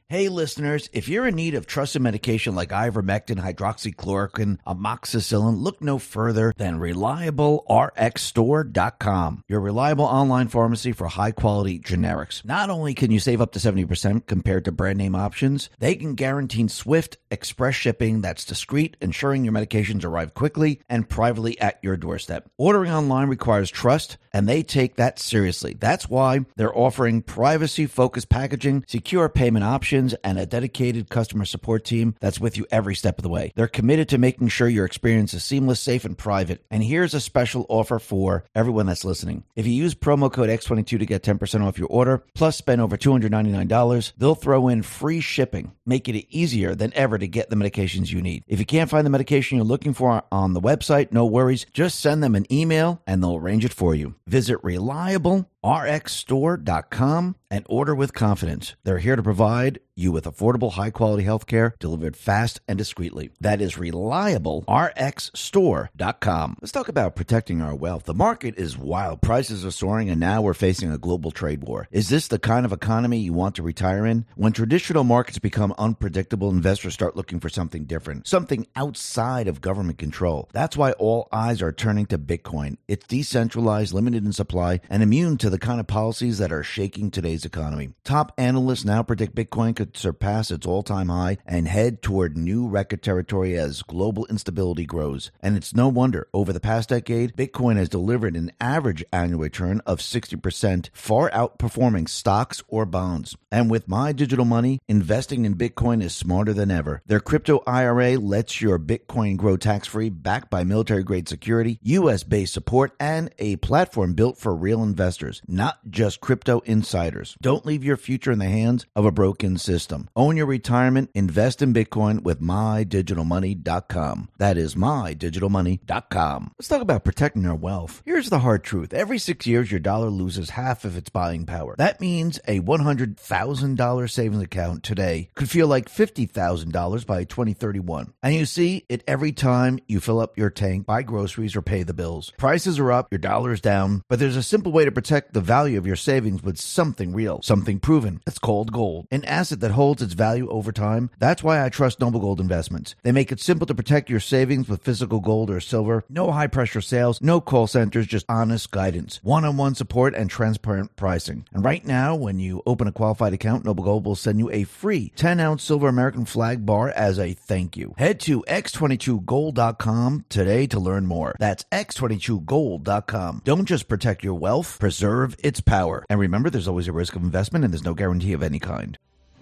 Hey, listeners, if you're in need of trusted medication like ivermectin, hydroxychloroquine, amoxicillin, look no further than ReliableRxStore.com, your reliable online pharmacy for high-quality generics. Not only can you save up to 70% compared to brand-name options, they can guarantee swift, express shipping that's discreet, ensuring your medications arrive quickly and privately at your doorstep. Ordering online requires trust, and they take that seriously. That's why they're offering privacy-focused packaging, secure payment options, and a dedicated customer support team that's with you every step of the way. They're committed to making sure your experience is seamless, safe, and private. And here's a special offer for everyone that's listening. If you use promo code X22 to get 10% off your order, plus spend over $299, they'll throw in free shipping, making it easier than ever to get the medications you need. If you can't find the medication you're looking for on the website, no worries. Just send them an email and they'll arrange it for you. Visit ReliableRxStore.com and order with confidence. They're here to provide you with affordable, high-quality healthcare delivered fast and discreetly. That is ReliableRxStore.com. Let's talk about protecting our wealth. The market is wild. Prices are soaring, and now we're facing a global trade war. Is this the kind of economy you want to retire in? When traditional markets become unpredictable, investors start looking for something different, something outside of government control. That's why all eyes are turning to Bitcoin. It's decentralized, limited in supply, and immune to the kind of policies that are shaking today's economy. Top analysts now predict Bitcoin could surpass its all-time high and head toward new record territory as global instability grows. And it's no wonder. Over the past decade, Bitcoin has delivered an average annual return of 60%, far outperforming stocks or bonds. And with My Digital Money, investing in Bitcoin is smarter than ever. Their crypto IRA lets your Bitcoin grow tax-free, backed by military-grade security, U.S.-based support, and a platform built for real investors, not just crypto insiders. Don't leave your future in the hands of a broken system. Own your retirement. Invest in Bitcoin with MyDigitalMoney.com. That is MyDigitalMoney.com. Let's talk about protecting our wealth. Here's the hard truth. Every 6 years, your dollar loses half of its buying power. That means a $100,000 savings account today could feel like $50,000 by 2031. And you see it every time you fill up your tank, buy groceries, or pay the bills. Prices are up, your dollar is down, but there's a simple way to protect the value of your savings with something real, something proven. It's called gold, an asset that holds its value over time. That's why I trust Noble Gold Investments. They make it simple to protect your savings with physical gold or silver. No high-pressure sales, no call centers, just honest guidance, one-on-one support, and transparent pricing. And right now, when you open a qualified account, Noble Gold will send you a free 10-ounce silver American flag bar as a thank you. Head to x22gold.com today to learn more. That's x22gold.com. Don't just protect your wealth, preserve its power. And remember, there's always a risk of investment, and there's no guarantee of any kind.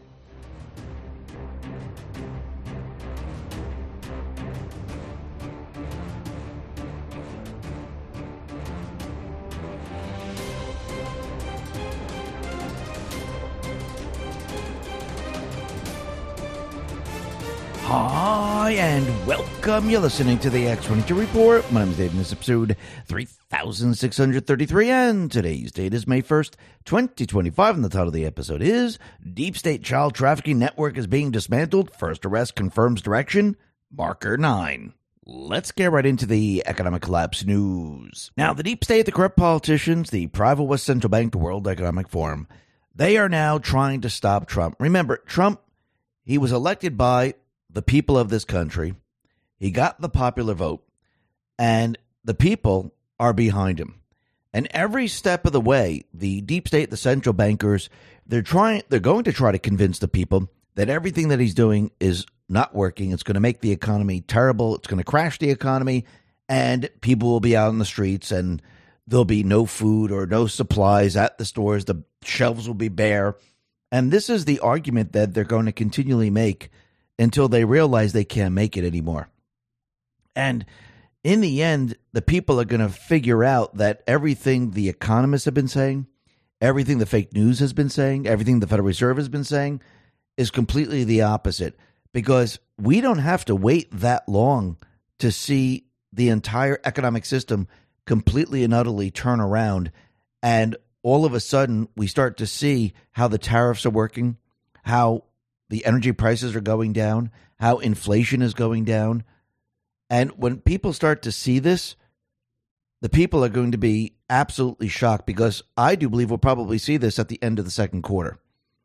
Hi, and welcome. You're listening to the X22 Report. My name is Dave, and this is episode 3633, and today's date is May 1st, 2025, and the title of the episode is Deep State Child Trafficking Network is Being Dismantled. First Arrest Confirms Direction, Marker 9. Let's get right into the economic collapse news. Now, the deep state, the corrupt politicians, the private West Central Bank, the World Economic Forum, they are now trying to stop Trump. Remember, Trump, he was elected by the people of this country. He got the popular vote, and the people are behind him. And every step of the way, the deep state, the central bankers, they're going to try to convince the people that everything that he's doing is not working. It's going to make the economy terrible. It's going to crash the economy, and people will be out in the streets, and there'll be no food or no supplies at the stores. The shelves will be bare. And this is the argument that they're going to continually make until they realize they can't make it anymore. And in the end, the people are going to figure out that everything the economists have been saying, everything the fake news has been saying, everything the Federal Reserve has been saying is completely the opposite. Because we don't have to wait that long to see the entire economic system completely and utterly turn around. And all of a sudden, we start to see how the tariffs are working, how the energy prices are going down, how inflation is going down. And when people start to see this, the people are going to be absolutely shocked, because I do believe we'll probably see this at the end of the second quarter.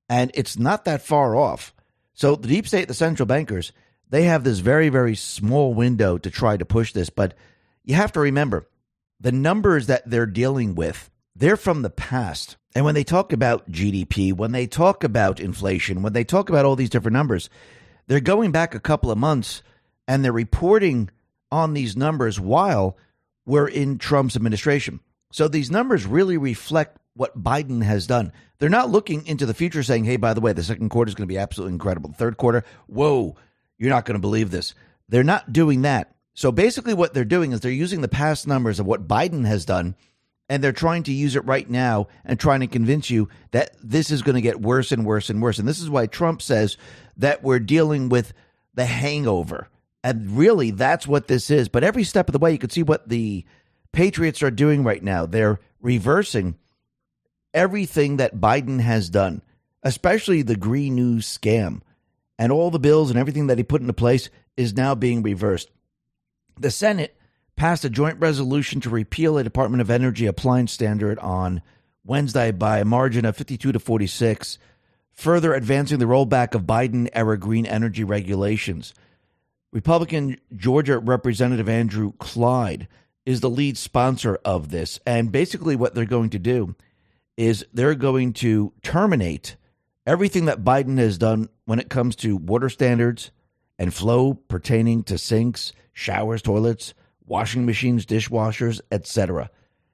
And it's not that far off. So the deep state, the central bankers, they have this very, very small window to try to push this. But you have to remember, the numbers that they're dealing with, they're from the past. And when they talk about GDP, when they talk about inflation, when they talk about all these different numbers, they're going back a couple of months and they're reporting on these numbers while we're in Trump's administration. So these numbers really reflect what Biden has done. They're not looking into the future saying, hey, by the way, the second quarter is going to be absolutely incredible. The third quarter, whoa, you're not going to believe this. They're not doing that. So basically what they're doing is they're using the past numbers of what Biden has done, and they're trying to use it right now and trying to convince you that this is going to get worse and worse and worse. And this is why Trump says that we're dealing with the hangover. And really, that's what this is. But every step of the way, you can see what the Patriots are doing right now. They're reversing everything that Biden has done, especially the Green New scam. And all the bills and everything that he put into place is now being reversed. The Senate passed a joint resolution to repeal a Department of Energy appliance standard on Wednesday by a margin of 52 to 46, further advancing the rollback of Biden-era green energy regulations. Republican Georgia Representative Andrew Clyde is the lead sponsor of this. And basically what they're going to do is they're going to terminate everything that Biden has done when it comes to water standards and flow pertaining to sinks, showers, toilets, washing machines, dishwashers, etc.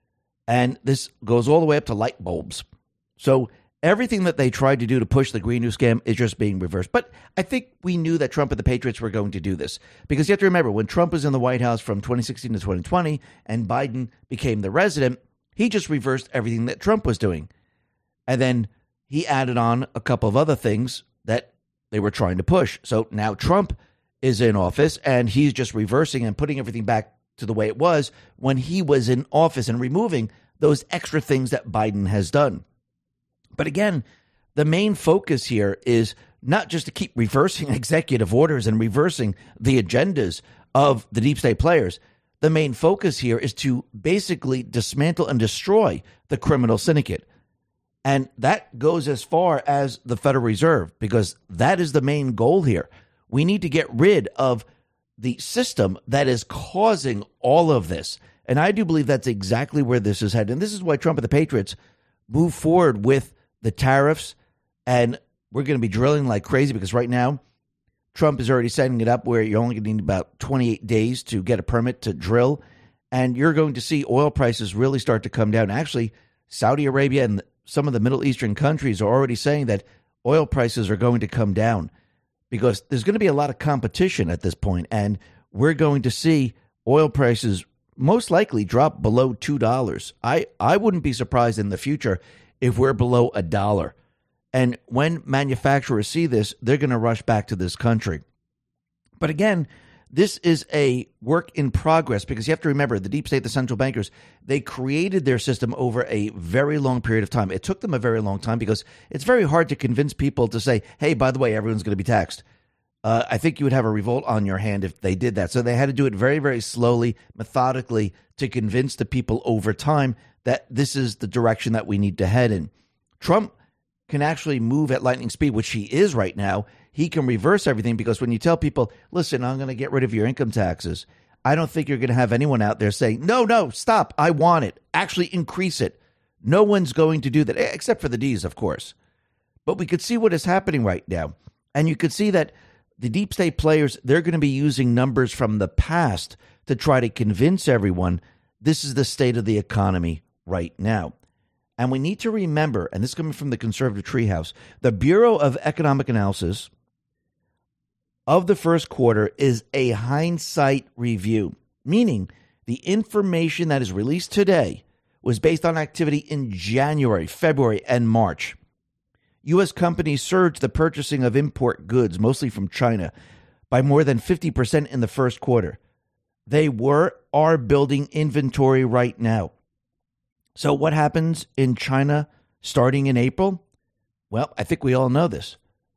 And this goes all the way up to light bulbs. So everything that they tried to do to push the Green New scam is just being reversed. But I think we knew that Trump and the Patriots were going to do this. Because you have to remember, when Trump was in the White House from 2016 to 2020 and Biden became the resident, he just reversed everything that Trump was doing. And then he added on a couple of other things that they were trying to push. So now Trump is in office and he's just reversing and putting everything back to the way it was when he was in office and removing those extra things that Biden has done. But again, the main focus here is not just to keep reversing executive orders and reversing the agendas of the deep state players. The main focus here is to basically dismantle and destroy the criminal syndicate. And that goes as far as the Federal Reserve, because that is the main goal here. We need to get rid of the system that is causing all of this. And I do believe that's exactly where this is headed. And this is why Trump and the Patriots move forward with the tariffs. And we're going to be drilling like crazy because right now, Trump is already setting it up where you're only going to need about 28 days to get a permit to drill. And you're going to see oil prices really start to come down. Actually, Saudi Arabia and some of the Middle Eastern countries are already saying that oil prices are going to come down because there's going to be a lot of competition at this point, and we're going to see oil prices most likely drop below $2. I wouldn't be surprised in the future if we're below $1. And when manufacturers see this, they're going to rush back to this country. But again, this is a work in progress because you have to remember the deep state, the central bankers, they created their system over a very long period of time. It took them a very long time because it's very hard to convince people to say, hey, by the way, everyone's going to be taxed. I think you would have a revolt on your hand if they did that. So they had to do it very, very slowly, methodically to convince the people over time that this is the direction that we need to head in. Trump can actually move at lightning speed, which he is right now. He can reverse everything because when you tell people, listen, I'm going to get rid of your income taxes, I don't think you're going to have anyone out there saying, no, stop, I want it. Actually increase it. No one's going to do that, except for the D's, of course. But we could see what is happening right now. And you could see that the deep state players, they're going to be using numbers from the past to try to convince everyone this is the state of the economy right now. And we need to remember, and this is coming from the Conservative Treehouse, the Bureau of Economic Analysis of the first quarter is a hindsight review, meaning the information that is released today was based on activity in January, February, and March. U.S. companies surged the purchasing of import goods, mostly from China, by more than 50% in the first quarter. They are building inventory right now. So what happens in China starting in April? Well, I think we all know this.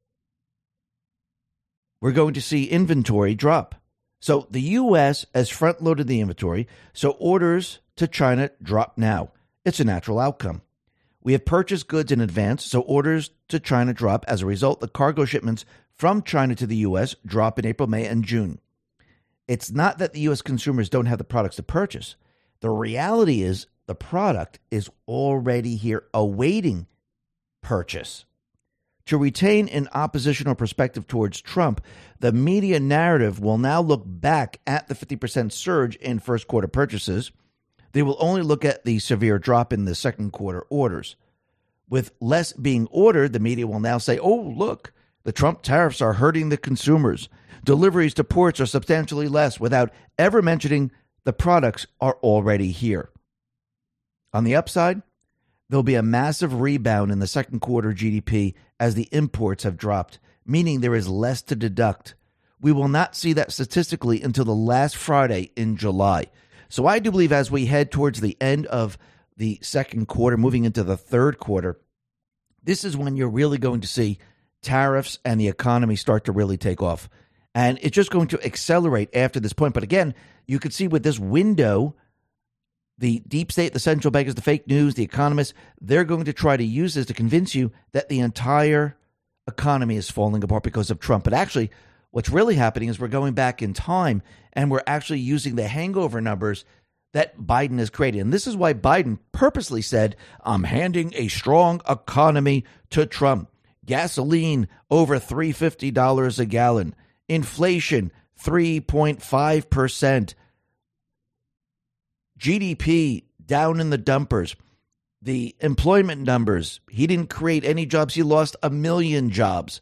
We're going to see inventory drop. So the U.S. has front-loaded the inventory, so orders to China drop now. It's a natural outcome. We have purchased goods in advance, so orders to China drop. As a result, the cargo shipments from China to the U.S. drop in April, May, and June. It's not that the U.S. consumers don't have the products to purchase. The reality is the product is already here awaiting purchase. To retain an oppositional perspective towards Trump, the media narrative will now look back at the 50% surge in first quarter purchases. They will only look at the severe drop in the second quarter orders. With less being ordered, the media will now say, oh, look, the Trump tariffs are hurting the consumers. Deliveries to ports are substantially less, without ever mentioning the products are already here. On the upside, there'll be a massive rebound in the second quarter GDP as the imports have dropped, meaning there is less to deduct. We will not see that statistically until the last Friday in July. So I do believe as we head towards the end of the second quarter, moving into the third quarter, this is when you're really going to see tariffs and the economy start to really take off. And it's just going to accelerate after this point. But again, you could see with this window, the deep state, the central bankers, the fake news, the economists, they're going to try to use this to convince you that the entire economy is falling apart because of Trump. But actually, what's really happening is we're going back in time and we're actually using the hangover numbers that Biden has created. And this is why Biden purposely said, I'm handing a strong economy to Trump. Gasoline over $350 a gallon. Inflation, 3.5%. GDP down in the dumpers. The employment numbers, he didn't create any jobs. He lost 1 million jobs.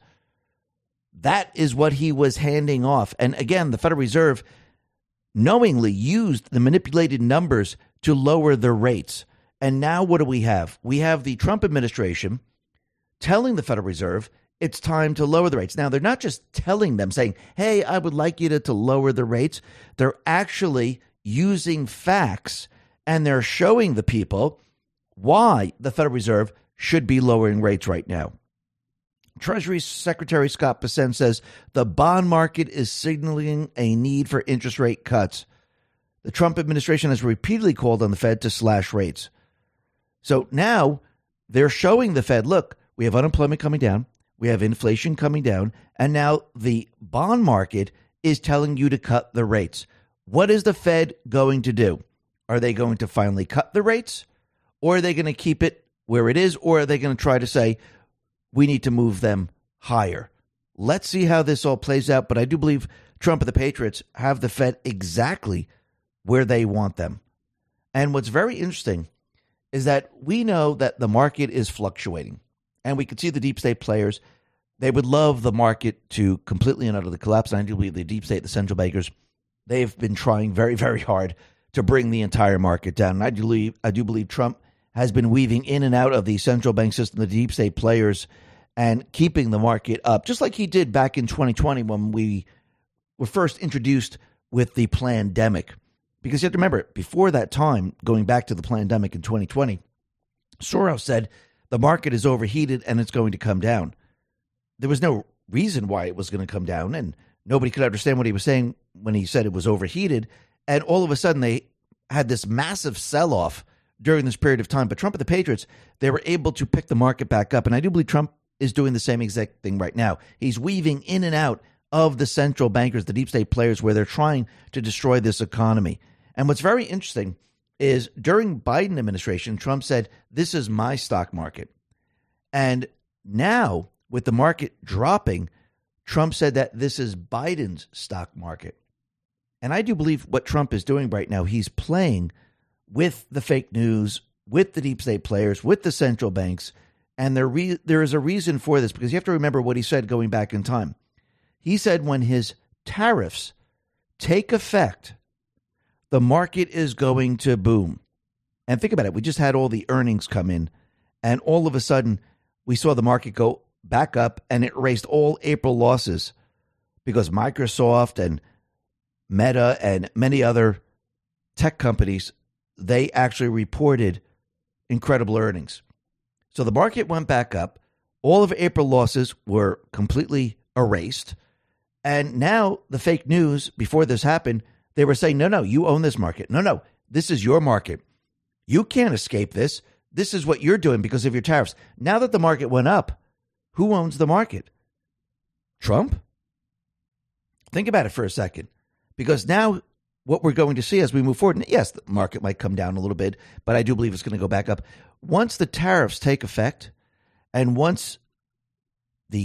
That is what he was handing off. And again, the Federal Reserve knowingly used the manipulated numbers to lower the rates. And now what do we have? We have the Trump administration telling the Federal Reserve it's time to lower the rates. Now, they're not just telling them, saying, hey, I would like you to lower the rates. They're actually using facts, and they're showing the people why the Federal Reserve should be lowering rates right now. Treasury Secretary Scott Bessent says the bond market is signaling a need for interest rate cuts. The Trump administration has repeatedly called on the Fed to slash rates. So now they're showing the Fed, look, we have unemployment coming down. We have inflation coming down, and now the bond market is telling you to cut the rates. What is the Fed going to do? Are they going to finally cut the rates, or are they going to keep it where it is, or are they going to try to say, we need to move them higher? Let's see how this all plays out, but I do believe Trump and the Patriots have the Fed exactly where they want them. And what's very interesting is that we know that the market is fluctuating. And we can see the deep state players, they would love the market to completely and utterly collapse. And I do believe the deep state, the central bankers, they've been trying very, very hard to bring the entire market down. And I do believe Trump has been weaving in and out of the central bank system, the deep state players, and keeping the market up, just like he did back in 2020 when we were first introduced with the pandemic. Because you have to remember, before that time, going back to the pandemic in 2020, Soros said, the market is overheated and it's going to come down. There was no reason why it was going to come down, and nobody could understand what he was saying when he said it was overheated. And all of a sudden, they had this massive sell-off during this period of time. But Trump and the Patriots, they were able to pick the market back up. And I do believe Trump is doing the same exact thing right now. He's weaving in and out of the central bankers, the deep state players, where they're trying to destroy this economy. And what's very interesting is during Biden administration, Trump said, this is my stock market. And now with the market dropping, Trump said that this is Biden's stock market. And I do believe what Trump is doing right now, he's playing with the fake news, with the deep state players, with the central banks. And there is a reason for this, because you have to remember what he said going back in time. He said when his tariffs take effect, the market is going to boom. And think about it. We just had all the earnings come in, and all of a sudden we saw the market go back up, and it erased all April losses because Microsoft and Meta and many other tech companies, they actually reported incredible earnings. So the market went back up. All of April losses were completely erased. And now the fake news, before this happened, they were saying, no, you own this market. No, this is your market. You can't escape this. this is what you're doing because of your tariffs. Now that the market went up, who owns the market? Trump? Think about it for a second, because now what we're going to see as we move forward, and yes, the market might come down a little bit, but I do believe it's going to go back up. Once the tariffs take effect and once the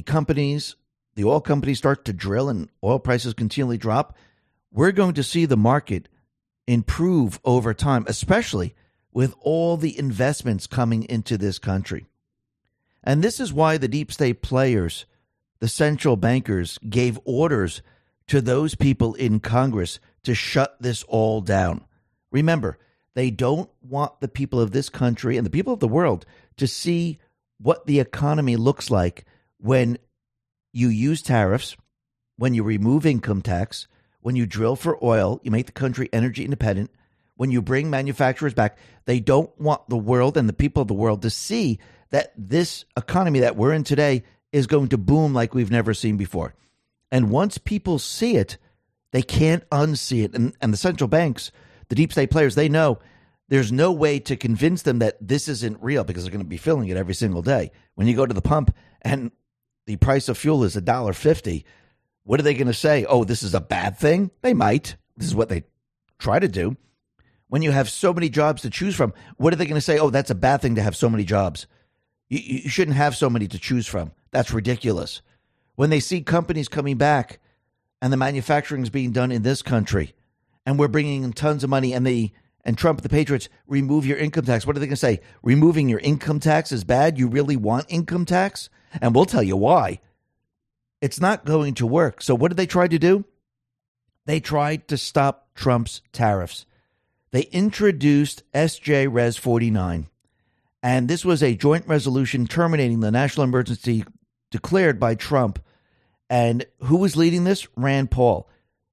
oil companies start to drill and oil prices continually drop, we're going to see the market improve over time, especially with all the investments coming into this country. And this is why the deep state players, the central bankers, gave orders to those people in Congress to shut this all down. Remember, they don't want the people of this country and the people of the world to see what the economy looks like when you use tariffs, when you remove income tax, when you drill for oil, you make the country energy independent, when you bring manufacturers back. They don't want the world and the people of the world to see that this economy that we're in today is going to boom like we've never seen before. And once people see it, they can't unsee it. And the central banks, the deep state players, they know there's no way to convince them that this isn't real because they're going to be feeling it every single day. When you go to the pump and the price of fuel is $1.50, what are they going to say? Oh, this is a bad thing? They might. This is what they try to do. When you have so many jobs to choose from, what are they going to say? Oh, that's a bad thing to have so many jobs. You shouldn't have so many to choose from. That's ridiculous. When they see companies coming back and the manufacturing is being done in this country and we're bringing in tons of money and Trump, the Patriots, remove your income tax, what are they going to say? Removing your income tax is bad? You really want income tax? And we'll tell you why. It's not going to work. So what did they try to do? They tried to stop Trump's tariffs. They introduced SJ Res 49, and this was a joint resolution terminating the national emergency declared by Trump. And who was leading this? Rand Paul.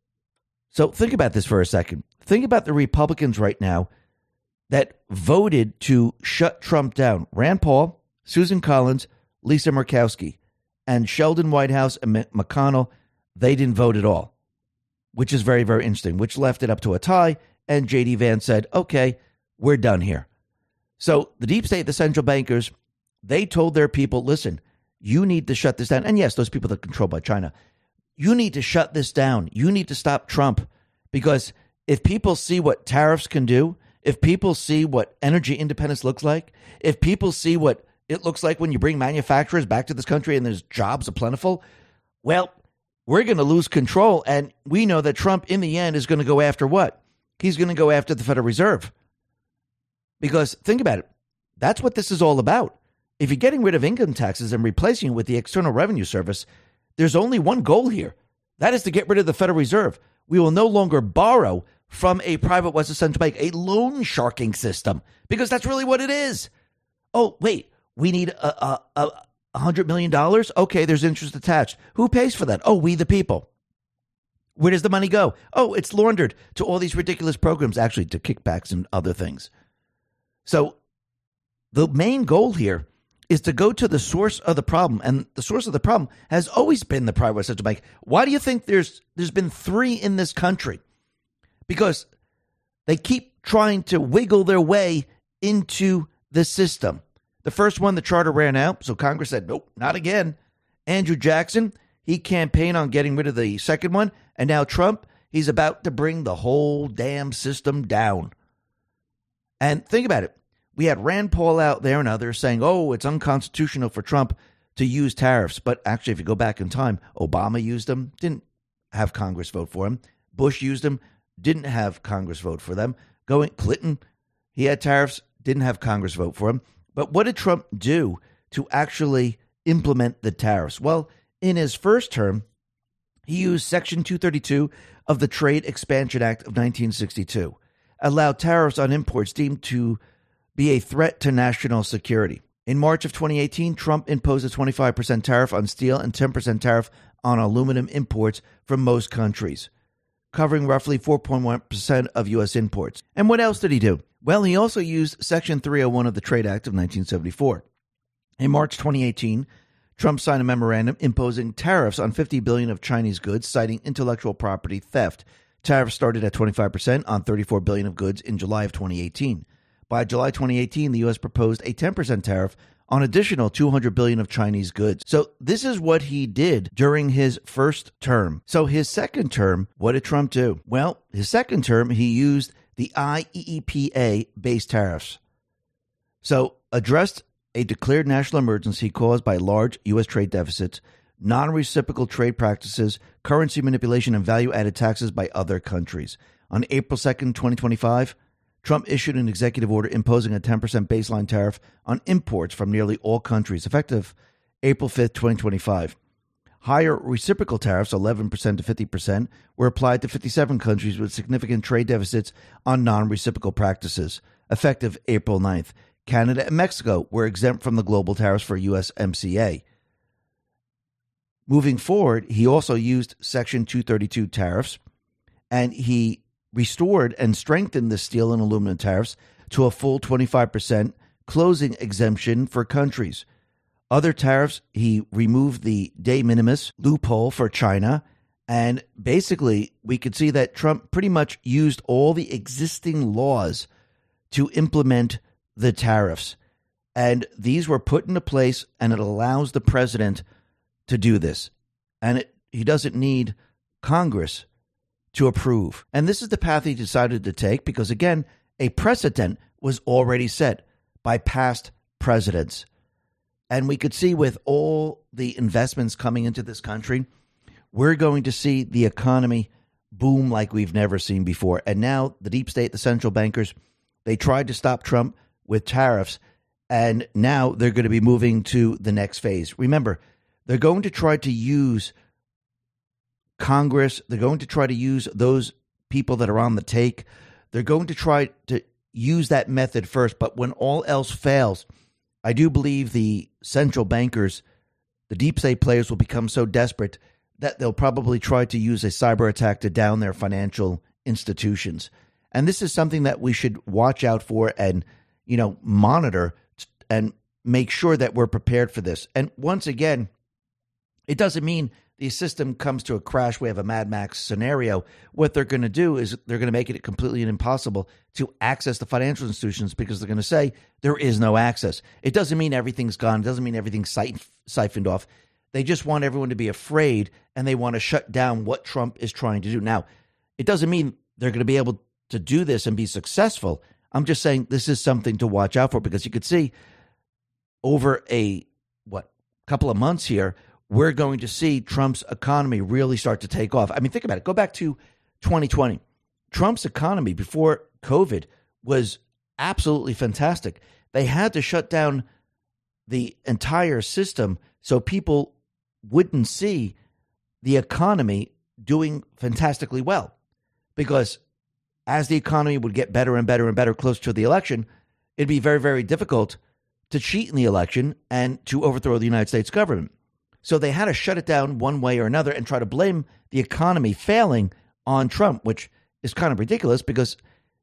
So think about this for a second. Think about the Republicans right now that voted to shut Trump down. Rand Paul, Susan Collins, Lisa Murkowski, and Sheldon Whitehouse and McConnell, they didn't vote at all, which is very, very interesting, which left it up to a tie. And J.D. Vance said, okay, we're done here. So the deep state, the central bankers, they told their people, listen, you need to shut this down. And yes, those people that are controlled by China, you need to shut this down. You need to stop Trump, because if people see what tariffs can do, if people see what energy independence looks like, if people see what it looks like when you bring manufacturers back to this country and there's jobs plentiful, well, we're going to lose control. And we know that Trump, in the end, is going to go after what? He's going to go after the Federal Reserve. Because think about it. That's what this is all about. If you're getting rid of income taxes and replacing it with the External Revenue Service, there's only one goal here. That is to get rid of the Federal Reserve. We will no longer borrow from a private Western Central Bank, a loan sharking system, because that's really what it is. Oh, wait, we need $100 million? Okay, there's interest attached. Who pays for that? Oh, we the people. Where does the money go? Oh, it's laundered to all these ridiculous programs, actually to kickbacks and other things. So the main goal here is to go to the source of the problem. And the source of the problem has always been the private central bank. Why do you think there's been 3 in this country? Because they keep trying to wiggle their way into the system. The first one, the charter ran out, so Congress said, nope, not again. Andrew Jackson, he campaigned on getting rid of the second one, and now Trump, he's about to bring the whole damn system down. And think about it. We had Rand Paul out there and others saying, oh, it's unconstitutional for Trump to use tariffs. But actually, if you go back in time, Obama used them, didn't have Congress vote for him. Bush used them, didn't have Congress vote for them. Clinton, he had tariffs, didn't have Congress vote for him. But what did Trump do to actually implement the tariffs? Well, in his first term, he used Section 232 of the Trade Expansion Act of 1962, allowed tariffs on imports deemed to be a threat to national security. In March of 2018, Trump imposed a 25% tariff on steel and 10% tariff on aluminum imports from most countries, covering roughly 4.1% of U.S. imports. And what else did he do? Well, he also used Section 301 of the Trade Act of 1974. In March 2018, Trump signed a memorandum imposing tariffs on $50 billion of Chinese goods, citing intellectual property theft. Tariffs started at 25% on $34 billion of goods in July of 2018. By July 2018, the U.S. proposed a 10% tariff on additional $200 billion of Chinese goods. So this is what he did during his first term. So his second term, what did Trump do? Well, his second term, he used the IEEPA-based tariffs. So addressed a declared national emergency caused by large U.S. trade deficits, non-reciprocal trade practices, currency manipulation, and value-added taxes by other countries. On April 2nd, 2025, Trump issued an executive order imposing a 10% baseline tariff on imports from nearly all countries, effective April 5th, 2025. Higher reciprocal tariffs, 11% to 50%, were applied to 57 countries with significant trade deficits on non-reciprocal practices, effective April 9th. Canada and Mexico were exempt from the global tariffs for USMCA. Moving forward, he also used Section 232 tariffs, and he restored and strengthened the steel and aluminum tariffs to a full 25% closing exemption for countries. Other tariffs, he removed the de minimis loophole for China, and basically we could see that Trump pretty much used all the existing laws to implement the tariffs. And these were put into place, and it allows the president to do this. And he doesn't need Congress to approve. And this is the path he decided to take because, again, a precedent was already set by past presidents. And we could see with all the investments coming into this country, we're going to see the economy boom like we've never seen before. And now the deep state, the central bankers, they tried to stop Trump with tariffs, and now they're going to be moving to the next phase. Remember, they're going to try to use Congress. They're going to try to use those people that are on the take. They're going to try to use that method first. But when all else fails, I do believe the central bankers, the deep state players, will become so desperate that they'll probably try to use a cyber attack to down their financial institutions. And this is something that we should watch out for and, monitor and make sure that we're prepared for this. And once again, it doesn't mean the system comes to a crash. We have a Mad Max scenario. What they're going to do is they're going to make it completely impossible to access the financial institutions because they're going to say there is no access. It doesn't mean everything's gone. It doesn't mean everything's siphoned off. They just want everyone to be afraid, and they want to shut down what Trump is trying to do. Now, it doesn't mean they're going to be able to do this and be successful. I'm just saying this is something to watch out for because you could see over a couple of months here, we're going to see Trump's economy really start to take off. I mean, think about it. Go back to 2020. Trump's economy before COVID was absolutely fantastic. They had to shut down the entire system so people wouldn't see the economy doing fantastically well. Because as the economy would get better and better and better close to the election, it'd be very, very difficult to cheat in the election and to overthrow the United States government. So they had to shut it down one way or another and try to blame the economy failing on Trump, which is kind of ridiculous because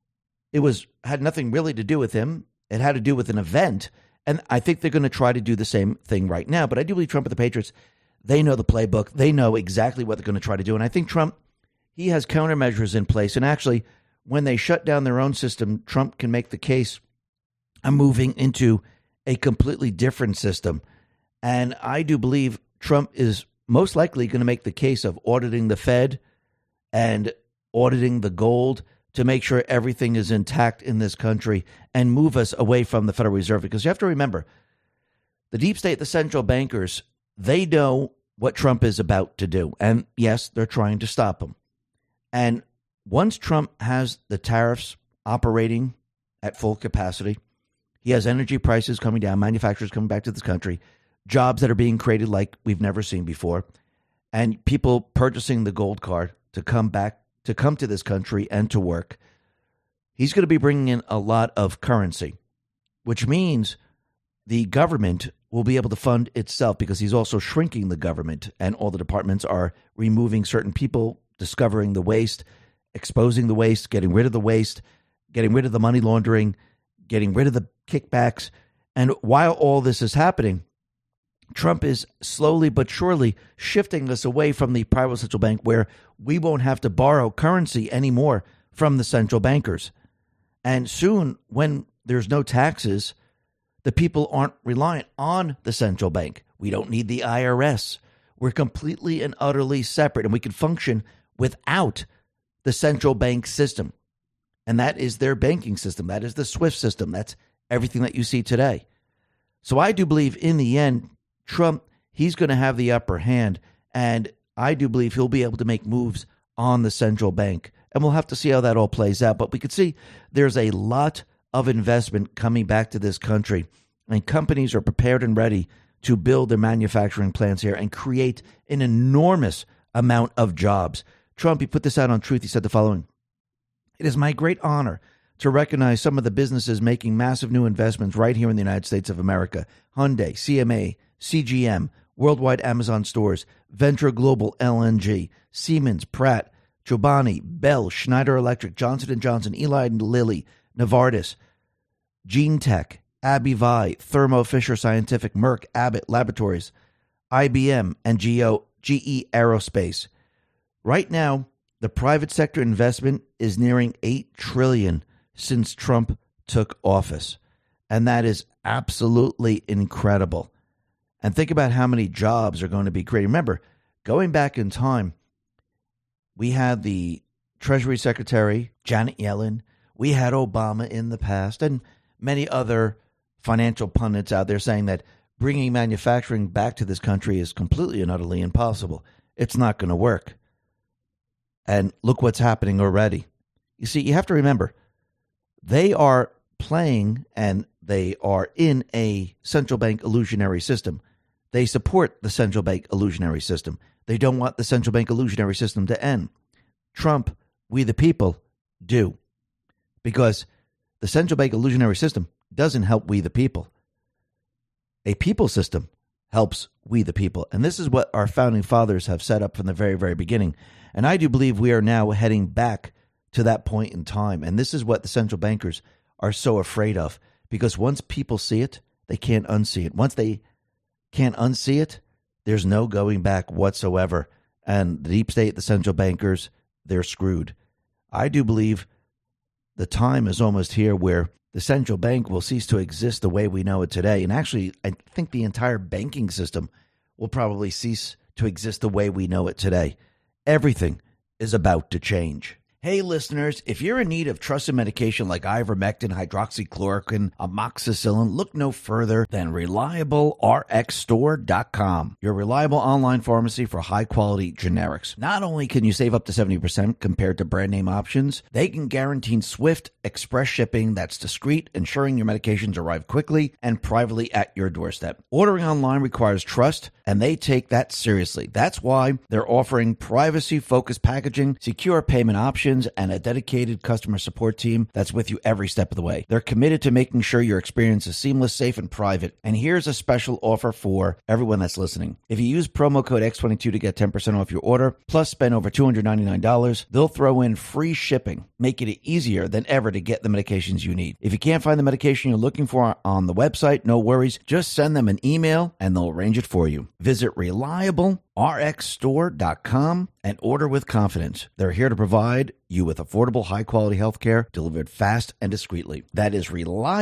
it had nothing really to do with him. It had to do with an event. And I think they're going to try to do the same thing right now. But I do believe Trump and the Patriots, they know the playbook. They know exactly what they're going to try to do. And I think Trump, he has countermeasures in place. And actually, when they shut down their own system, Trump can make the case of moving into a completely different system. And I do believe Trump is most likely going to make the case of auditing the Fed and auditing the gold to make sure everything is intact in this country and move us away from the Federal Reserve. Because you have to remember, the deep state, the central bankers, they know what Trump is about to do. And yes, they're trying to stop him. And once Trump has the tariffs operating at full capacity, he has energy prices coming down, manufacturers coming back to this country, jobs that are being created like we've never seen before, and people purchasing the gold card to come to this country and to work. He's going to be bringing in a lot of currency, which means the government will be able to fund itself because he's also shrinking the government, and all the departments are removing certain people, discovering the waste, exposing the waste, getting rid of the waste, getting rid of the money laundering, getting rid of the kickbacks. And while all this is happening, Trump is slowly but surely shifting us away from the private central bank where we won't have to borrow currency anymore from the central bankers. And soon, when there's no taxes, the people aren't reliant on the central bank. We don't need the IRS. We're completely and utterly separate, and we can function without the central bank system. And that is their banking system. That is the SWIFT system. That's everything that you see today. So I do believe in the end, Trump, he's going to have the upper hand. And I do believe he'll be able to make moves on the central bank. And we'll have to see how that all plays out. But we could see there's a lot of investment coming back to this country. And companies are prepared and ready to build their manufacturing plants here and create an enormous amount of jobs. Trump, he put this out on Truth. He said the following: "It is my great honor to recognize some of the businesses making massive new investments right here in the United States of America. Hyundai, CMA, CGM, Worldwide Amazon Stores, Venture Global LNG, Siemens, Pratt, Chobani, Bell, Schneider Electric, Johnson & Johnson, Eli Lilly, Novartis, GeneTech, AbbVie, Thermo Fisher Scientific, Merck, Abbott Laboratories, IBM, and GE Aerospace. Right now, the private sector investment is nearing $8 trillion since Trump took office. And that is absolutely incredible. And think about how many jobs are going to be created. Remember, going back in time, we had the Treasury Secretary, Janet Yellen. We had Obama in the past, and many other financial pundits out there saying that bringing manufacturing back to this country is completely and utterly impossible. It's not going to work. And look what's happening already. You see, you have to remember, they are playing and they are in a central bank illusionary system. They support the central bank illusionary system. They don't want the central bank illusionary system to end. Trump, we the people, do. Because the central bank illusionary system doesn't help we the people. A people system helps we the people. And this is what our founding fathers have set up from the very, very beginning. And I do believe we are now heading back to that point in time. And this is what the central bankers are so afraid of. Because once people see it, they can't unsee it. Once they can't unsee it, there's no going back whatsoever. And the deep state, the central bankers, they're screwed. I do believe the time is almost here where the central bank will cease to exist the way we know it today. And actually, I think the entire banking system will probably cease to exist the way we know it today. Everything is about to change. Hey, listeners, if you're in need of trusted medication like ivermectin, hydroxychloroquine, amoxicillin, look no further than ReliableRxStore.com, your reliable online pharmacy for high-quality generics. Not only can you save up to 70% compared to brand-name options, they can guarantee swift, express shipping that's discreet, ensuring your medications arrive quickly and privately at your doorstep. Ordering online requires trust, and they take that seriously. That's why they're offering privacy-focused packaging, secure payment options, and a dedicated customer support team that's with you every step of the way. They're committed to making sure your experience is seamless, safe, and private. And here's a special offer for everyone that's listening. If you use promo code X22 to get 10% off your order, plus spend over $299, they'll throw in free shipping, making it easier than ever to get the medications you need. If you can't find the medication you're looking for on the website, no worries. Just send them an email and they'll arrange it for you. Visit ReliableRxStore.com and order with confidence. They're here to provide you with affordable, high-quality health care delivered fast and discreetly. That is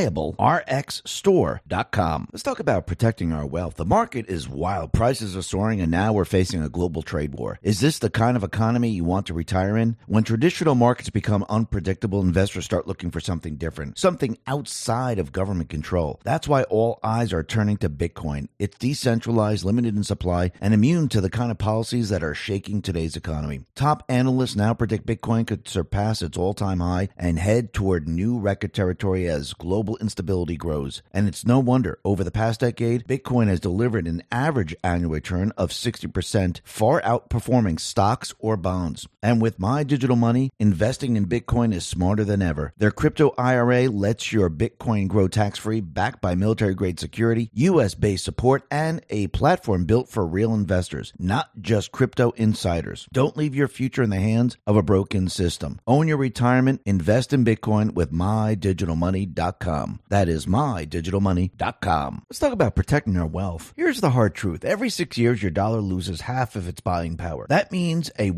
ReliableRxStore.com. Let's talk about protecting our wealth. The market is wild. Prices are soaring, and now we're facing a global trade war. Is this the kind of economy you want to retire in? When traditional markets become unpredictable, investors start looking for something different, something outside of government control. That's why all eyes are turning to Bitcoin. It's decentralized, limited in supply, and immune to the kind of policies that are shaking today's economy. Top analysts now predict Bitcoin could surpass its all-time high and head toward new record territory as global instability grows. And it's no wonder. Over the past decade, Bitcoin has delivered an average annual return of 60%, far outperforming stocks or bonds. And with My Digital Money, investing in Bitcoin is smarter than ever. Their crypto IRA lets your Bitcoin grow tax-free, backed by military-grade security, U.S.-based support, and a platform built for real investors, not just crypto insiders. Don't leave your future in the hands of a broken system. system. Own your retirement. Invest in Bitcoin with MyDigitalMoney.com. That is MyDigitalMoney.com. Let's talk about protecting our wealth. Here's the hard truth. Every 6 years, your dollar loses half of its buying power. That means a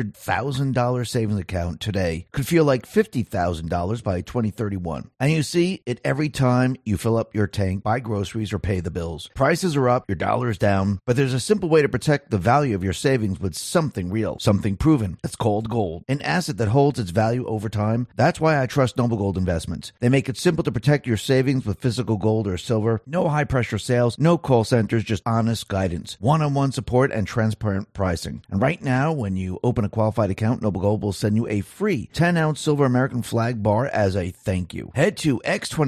$100,000 savings account today could feel like $50,000 by 2031. And you see it every time you fill up your tank, buy groceries, or pay the bills. Prices are up, your dollar is down, but there's a simple way to protect the value of your savings with something real, something proven. It's called gold, an asset that holds its value over time. That's why I trust Noble Gold Investments. They make it simple to protect your savings with physical gold or silver. No high-pressure sales, no call centers, just honest guidance, one-on-one support, and transparent pricing. And right now, when you open a qualified account, Noble Gold will send you a free 10-ounce silver American flag bar as a thank you. Head to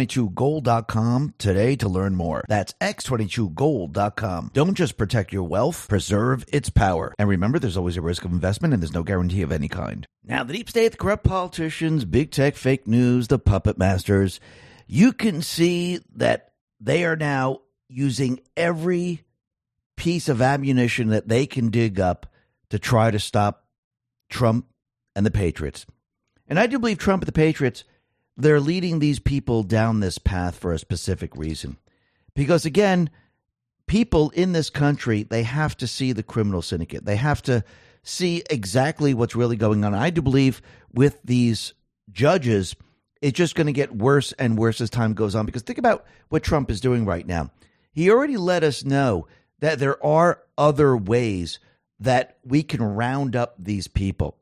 x22gold.com today to learn more. That's x22gold.com. Don't just protect your wealth, preserve its power. And remember, there's always a risk of investment and there's no guarantee of any kind. Now, the deep state, the corrupt politicians, big tech, fake news, the puppet masters, you can see that they are now using every piece of ammunition that they can dig up to try to stop Trump and the Patriots. And I do believe Trump and the Patriots, they're leading these people down this path for a specific reason. Because again, people in this country, they have to see the criminal syndicate. They have to see exactly what's really going on. I do believe with these judges, it's just going to get worse and worse as time goes on. Because think about what Trump is doing right now. He already let us know that there are other ways that we can round up these people.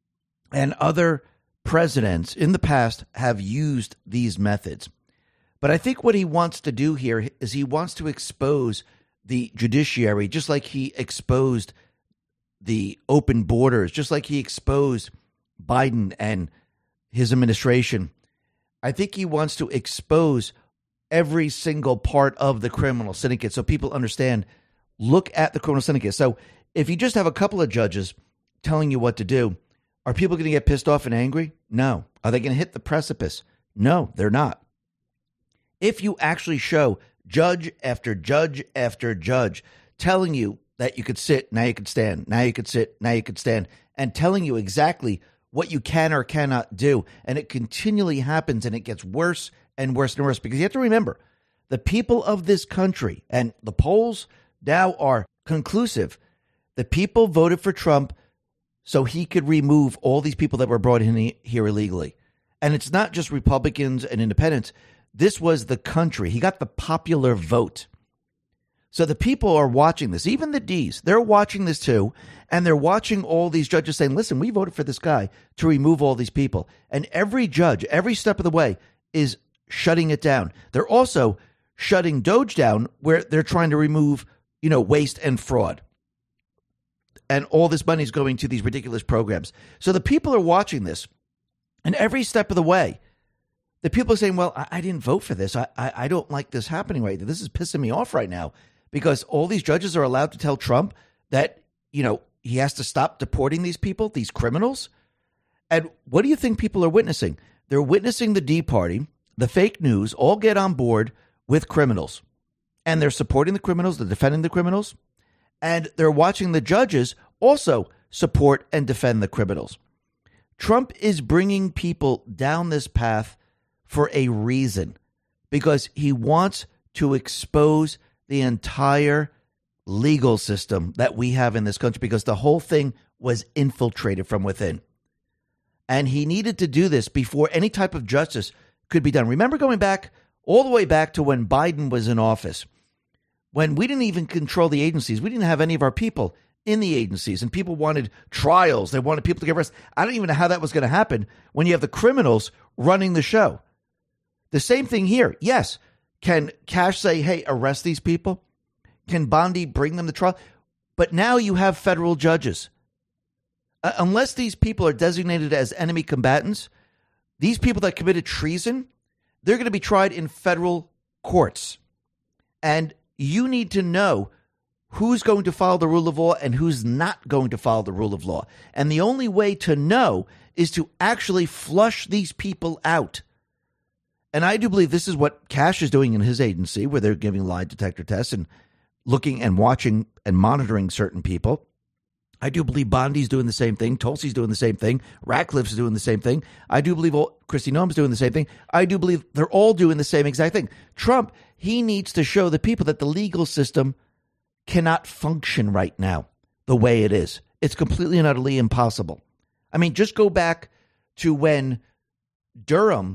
And other presidents in the past have used these methods. But I think what he wants to do here is he wants to expose the judiciary, just like he exposed the open borders, just like he exposed Biden and his administration. I think he wants to expose every single part of the criminal syndicate so people understand, look at the criminal syndicate. So if you just have a couple of judges telling you what to do, are people going to get pissed off and angry? No. Are they going to hit the precipice? No, they're not. If you actually show judge after judge after judge telling you that you could sit, now you could stand, now you could sit, now you could stand, and telling you exactly what you can or cannot do, and it continually happens and it gets worse and worse and worse, because you have to remember, the people of this country, and the polls now are conclusive, the people voted for Trump so he could remove all these people that were brought in here illegally. And it's not just Republicans and independents. This was the country. He got the popular vote. So the people are watching this, even the Ds, they're watching this too. And they're watching all these judges saying, listen, we voted for this guy to remove all these people. And every judge, every step of the way is shutting it down. They're also shutting Doge down where they're trying to remove, waste and fraud. And all this money is going to these ridiculous programs. So the people are watching this. And every step of the way, the people are saying, well, I didn't vote for this. I don't like this happening right now. This is pissing me off right now. Because all these judges are allowed to tell Trump that, he has to stop deporting these people, these criminals. And what do you think people are witnessing? They're witnessing the D Party, the fake news, all get on board with criminals. And they're supporting the criminals, they're defending the criminals. And they're watching the judges also support and defend the criminals. Trump is bringing people down this path for a reason, because he wants to expose the entire legal system that we have in this country, because the whole thing was infiltrated from within. And he needed to do this before any type of justice could be done. Remember going back, all the way back to when Biden was in office, when we didn't even control the agencies. We didn't have any of our people in the agencies, and people wanted trials. They wanted people to get arrested. I don't even know how that was going to happen when you have the criminals running the show. The same thing here. Yes. Can Kash say, hey, arrest these people? Can Bondi bring them to trial? But now you have federal judges. Unless these people are designated as enemy combatants, these people that committed treason, they're going to be tried in federal courts. And you need to know who's going to follow the rule of law and who's not going to follow the rule of law. And the only way to know is to actually flush these people out. And I do believe this is what Kash is doing in his agency, where they're giving lie detector tests and looking and watching and monitoring certain people. I do believe Bondi's doing the same thing. Tulsi's doing the same thing. Ratcliffe's doing the same thing. I do believe Kristi Noem's doing the same thing. I do believe they're all doing the same exact thing. Trump, he needs to show the people that the legal system cannot function right now the way it is. It's completely and utterly impossible. I mean, just go back to when Durham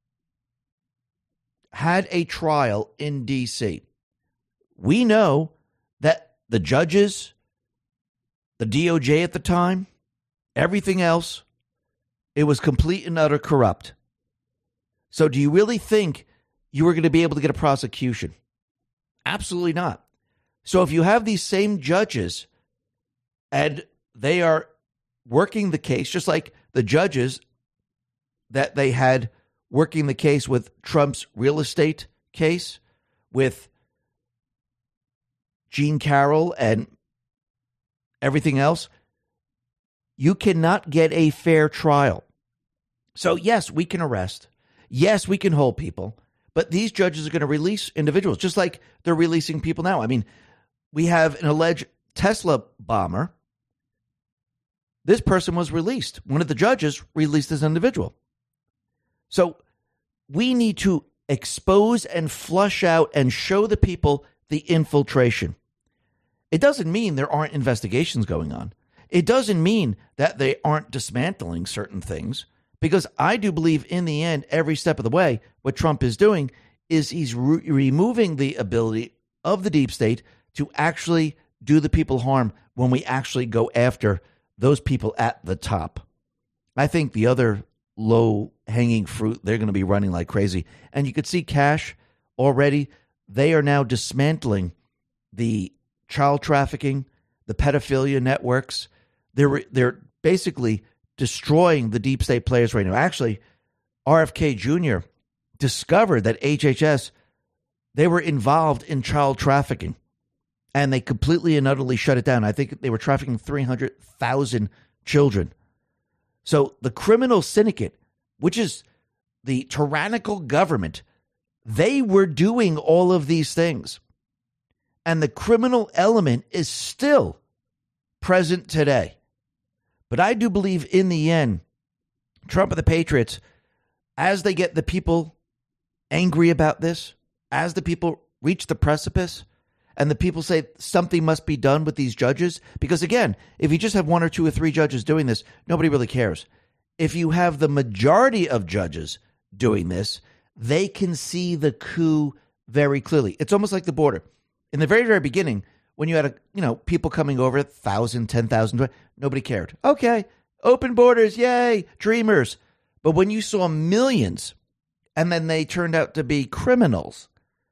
had a trial in D.C. We know that the judges, the DOJ at the time, everything else, it was complete and utter corrupt. So do you really think you were going to be able to get a prosecution? Absolutely not. So if you have these same judges and they are working the case, just like the judges that they had working the case with Trump's real estate case, with Jean Carroll and everything else, you cannot get a fair trial. So yes, we can arrest. Yes, we can hold people. But these judges are going to release individuals, just like they're releasing people now. I mean, we have an alleged Tesla bomber. This person was released. One of the judges released this individual. So we need to expose and flush out and show the people the infiltration. It doesn't mean there aren't investigations going on. It doesn't mean that they aren't dismantling certain things, because I do believe in the end, every step of the way, what Trump is doing is he's removing the ability of the deep state to actually do the people harm when we actually go after those people at the top. I think the other low-hanging fruit, they're going to be running like crazy. And you could see Cash already. They are now dismantling the child trafficking, the pedophilia networks. They're basically destroying the deep state players right now. Actually, RFK Jr. discovered that HHS, they were involved in child trafficking, and they completely and utterly shut it down. I think they were trafficking 300,000 children. So the criminal syndicate, which is the tyrannical government, they were doing all of these things. And the criminal element is still present today. But I do believe in the end, Trump and the Patriots, as they get the people angry about this, as the people reach the precipice, and the people say something must be done with these judges, because again, if you just have one or two or three judges doing this, nobody really cares. If you have the majority of judges doing this, they can see the coup very clearly. It's almost like the border. In the very, very beginning, when you had people coming over, 1,000, 10,000, nobody cared. Okay, open borders, yay, dreamers. But when you saw millions, and then they turned out to be criminals,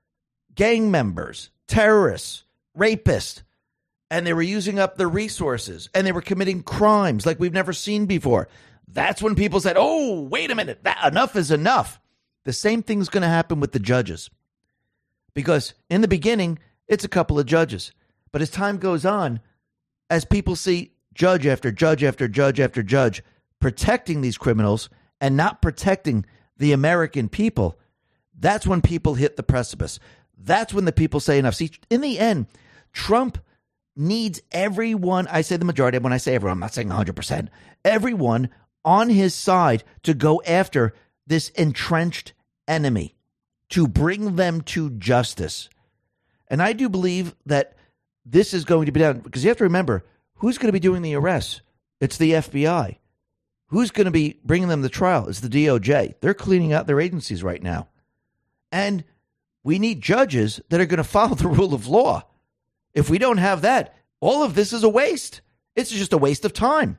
gang members, terrorists, rapists, and they were using up their resources, and they were committing crimes like we've never seen before, that's when people said, oh, wait a minute, enough is enough. The same thing's going to happen with the judges. Because in the beginning, it's a couple of judges. But as time goes on, as people see judge after judge after judge after judge protecting these criminals and not protecting the American people, that's when people hit the precipice. That's when the people say enough. See, in the end, Trump needs everyone, I say the majority, when I say everyone, I'm not saying 100%, everyone on his side to go after this entrenched enemy, to bring them to justice. And I do believe that this is going to be done, because you have to remember, who's going to be doing the arrests? It's the FBI. Who's going to be bringing them to trial? It's the DOJ. They're cleaning out their agencies right now. And we need judges that are going to follow the rule of law. If we don't have that, all of this is a waste. It's just a waste of time.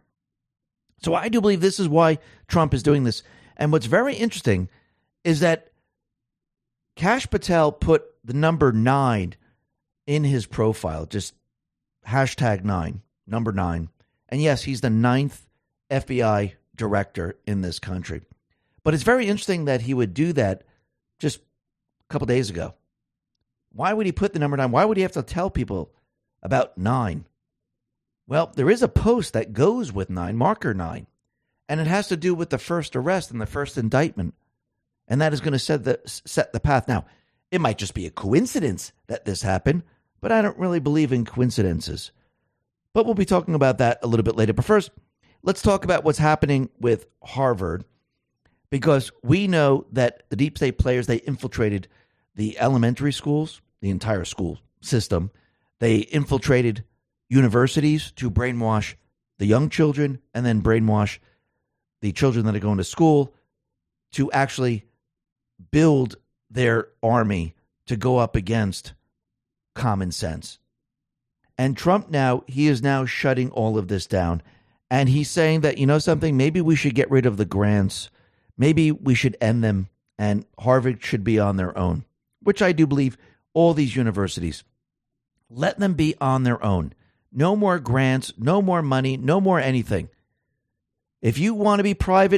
So I do believe this is why Trump is doing this. And what's very interesting is that Kash Patel put the number 9 in his profile, just #9, number 9. And yes, he's the 9th FBI director in this country. But it's very interesting that he would do that just a couple days ago. Why would he put the number 9? Why would he have to tell people about 9? Well, there is a post that goes with 9, marker 9, and it has to do with the first arrest and the first indictment. And that is going to set the path. Now, it might just be a coincidence that this happened, but I don't really believe in coincidences. But we'll be talking about that a little bit later. But first, let's talk about what's happening with Harvard, because we know that the deep state players, they infiltrated the elementary schools, the entire school system. They infiltrated universities to brainwash the young children and then brainwash the children that are going to school to actually build their army to go up against common sense. And Trump now, he is now shutting all of this down. And he's saying that, you know something, maybe we should get rid of the grants. Maybe we should end them and Harvard should be on their own, which I do believe all these universities, let them be on their own. No more grants, no more money, no more anything. If you want to be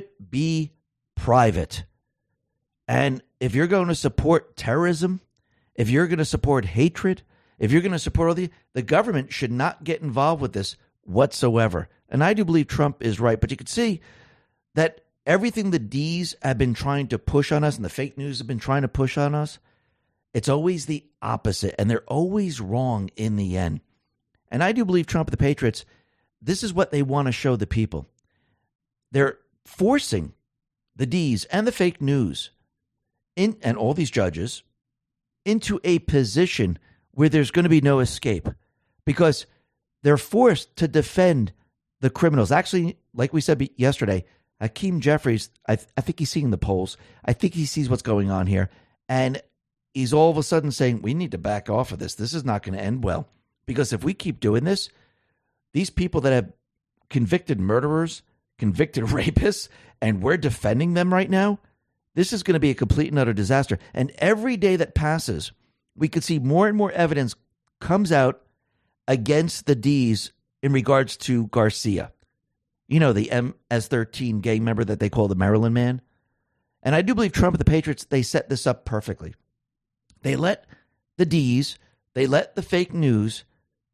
private. And if you're going to support terrorism, if you're going to support hatred, if you're going to support all the government should not get involved with this whatsoever. And I do believe Trump is right. But you can see that everything the D's have been trying to push on us and the fake news have been trying to push on us, it's always the opposite. And they're always wrong in the end. And I do believe Trump and the Patriots, this is what they want to show the people. They're forcing the D's and the fake news and all these judges into a position where there's going to be no escape because they're forced to defend the criminals. Actually, like we said yesterday, Hakeem Jeffries, I think he's seeing the polls. I think he sees what's going on here. And he's all of a sudden saying, we need to back off of this. This is not going to end well. Because if we keep doing this, these people that have convicted murderers, convicted rapists, and we're defending them right now, this is going to be a complete and utter disaster. And every day that passes, we could see more and more evidence comes out against the D's in regards to Garcia. You know, the MS-13 gang member that they call the Maryland Man. And I do believe Trump and the Patriots, they set this up perfectly. They let the D's, they let the fake news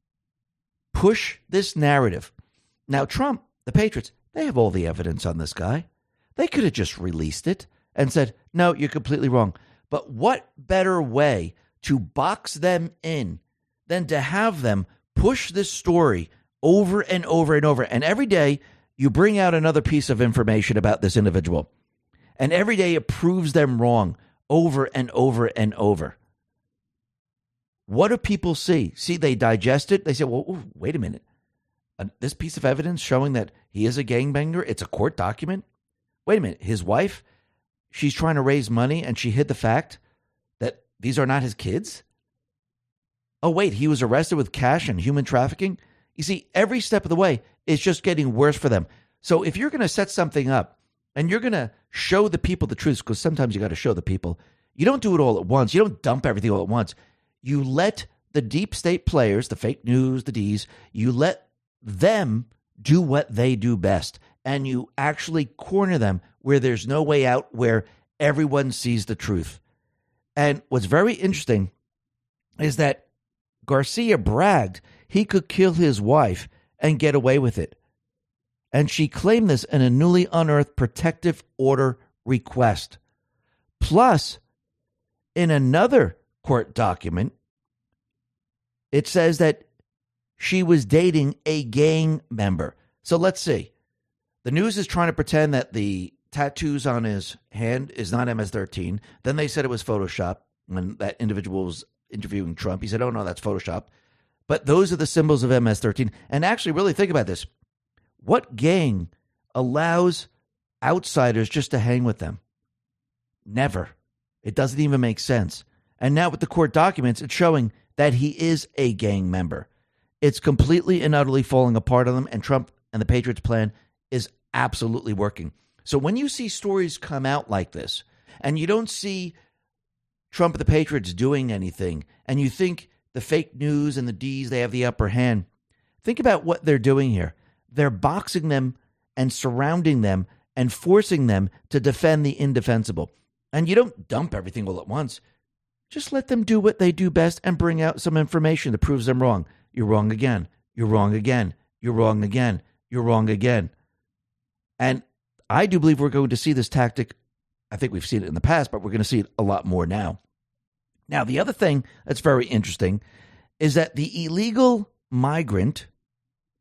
push this narrative. Now, Trump, the Patriots, they have all the evidence on this guy. They could have just released it and said, no, you're completely wrong. But what better way to box them in than to have them push this story over and over and over? And every day you bring out another piece of information about this individual. And every day it proves them wrong over and over and over. What do people see? See, they digest it. They say, well, ooh, wait a minute. This piece of evidence showing that he is a gangbanger, it's a court document. Wait a minute. His wife, she's trying to raise money and she hid the fact that these are not his kids. Oh, wait, he was arrested with cash and human trafficking. You see, every step of the way is just getting worse for them. So if you're going to set something up and you're going to show the people the truth, because sometimes you got to show the people, you don't do it all at once. You don't dump everything all at once. You let the deep state players, the fake news, the D's, you let them do what they do best. And you actually corner them where there's no way out, where everyone sees the truth. And what's very interesting is that Garcia bragged he could kill his wife and get away with it. And she claimed this in a newly unearthed protective order request. Plus, in another court document, it says that she was dating a gang member. So let's see. The news is trying to pretend that the tattoos on his hand is not MS-13. Then they said it was Photoshop when that individual was interviewing Trump. He said, oh, no, that's Photoshop. But those are the symbols of MS-13. And actually, really think about this. What gang allows outsiders just to hang with them? Never. It doesn't even make sense. And now with the court documents, it's showing that he is a gang member. It's completely and utterly falling apart on them, and Trump and the Patriots plan is absolutely working. So when you see stories come out like this, and you don't see Trump and the Patriots doing anything, and you think the fake news and the D's, they have the upper hand, think about what they're doing here. They're boxing them and surrounding them and forcing them to defend the indefensible. And you don't dump everything all at once. Just let them do what they do best and bring out some information that proves them wrong. You're wrong again. You're wrong again. You're wrong again. You're wrong again. And I do believe we're going to see this tactic. I think we've seen it in the past, but we're going to see it a lot more now. Now, the other thing that's very interesting is that the illegal migrant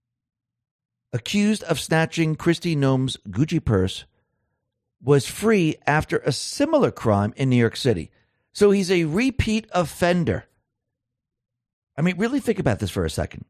accused of snatching Kristi Noem's Gucci purse, was free after a similar crime in New York City. So he's a repeat offender. I mean, really think about this for a second.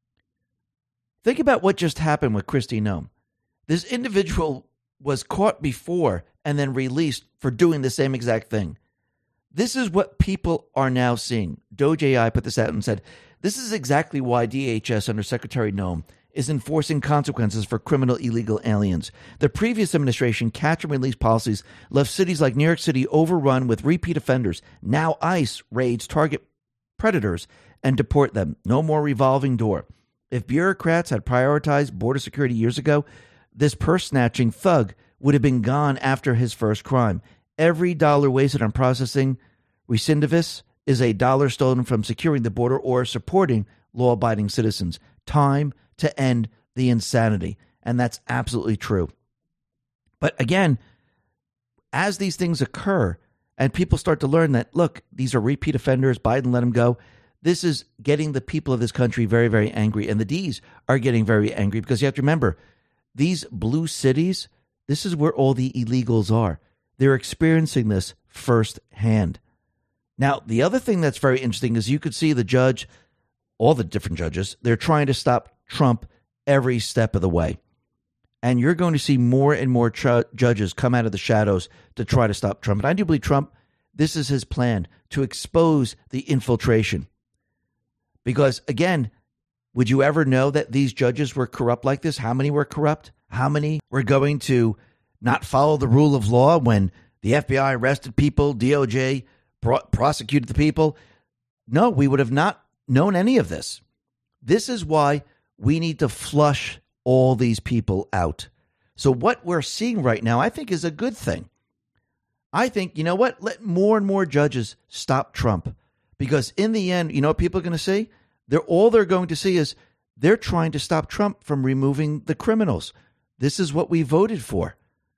Think about what just happened with Kristi Noem. This individual was caught before and then released for doing the same exact thing. This is what people are now seeing. Doge AI put this out and said, this is exactly why DHS under Secretary Noem is enforcing consequences for criminal illegal aliens. The previous administration catch and release policies left cities like New York City overrun with repeat offenders. Now ICE raids target predators and deport them. No more revolving door. If bureaucrats had prioritized border security years ago, this purse-snatching thug would have been gone after his first crime. Every dollar wasted on processing recidivists is a dollar stolen from securing the border or supporting law-abiding citizens. Time to end the insanity. And that's absolutely true. But again, as these things occur and people start to learn that, look, these are repeat offenders, Biden let them go, this is getting the people of this country very, very angry. And the D's are getting very angry because you have to remember, these blue cities, this is where all the illegals are. They're experiencing this firsthand. Now, the other thing that's very interesting is you could see the judge, all the different judges, they're trying to stop Trump every step of the way. And you're going to see more and more judges come out of the shadows to try to stop Trump. And I do believe Trump, this is his plan to expose the infiltration. Because, again, would you ever know that these judges were corrupt like this? How many were corrupt? How many were going to not follow the rule of law when the FBI arrested people, DOJ prosecuted the people? No, we would have not known any of this. This is why we need to flush all these people out. So what we're seeing right now, I think, is a good thing. I think, you know what? Let more and more judges stop Trump. Because in the end, you know what people are going to see? All they're going to see is they're trying to stop Trump from removing the criminals. This is what we voted for.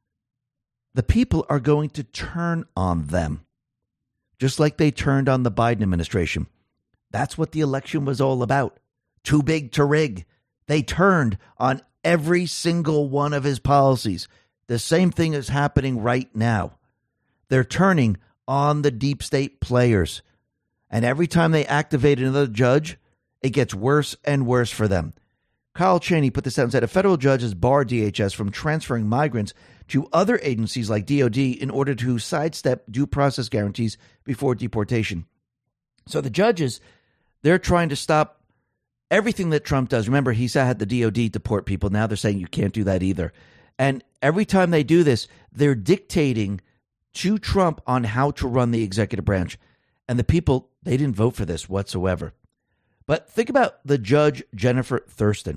The people are going to turn on them, just like they turned on the Biden administration. That's what the election was all about. Too big to rig. They turned on every single one of his policies. The same thing is happening right now. They're turning on the deep state players. And every time they activate another judge, it gets worse and worse for them. Kyle Cheney put this out and said, a federal judge has barred DHS from transferring migrants to other agencies like DOD in order to sidestep due process guarantees before deportation. So the judges, they're trying to stop everything that Trump does. Remember, he had the DOD deport people. Now they're saying you can't do that either. And every time they do this, they're dictating to Trump on how to run the executive branch. And the people, they didn't vote for this whatsoever. But think about the judge, Jennifer Thurston,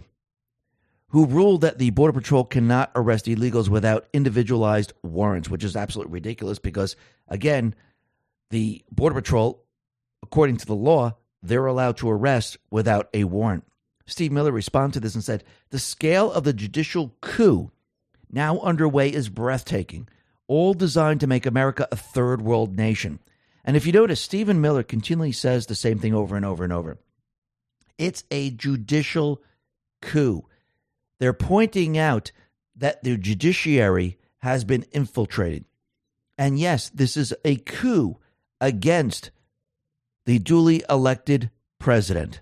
who ruled that the Border Patrol cannot arrest illegals without individualized warrants, which is absolutely ridiculous because, again, the Border Patrol, according to the law, they're allowed to arrest without a warrant. Steve Miller responded to this and said, the scale of the judicial coup now underway is breathtaking, all designed to make America a third world nation. And if you notice, Stephen Miller continually says the same thing over and over and over. It's a judicial coup. They're pointing out that the judiciary has been infiltrated. And yes, this is a coup against the duly elected president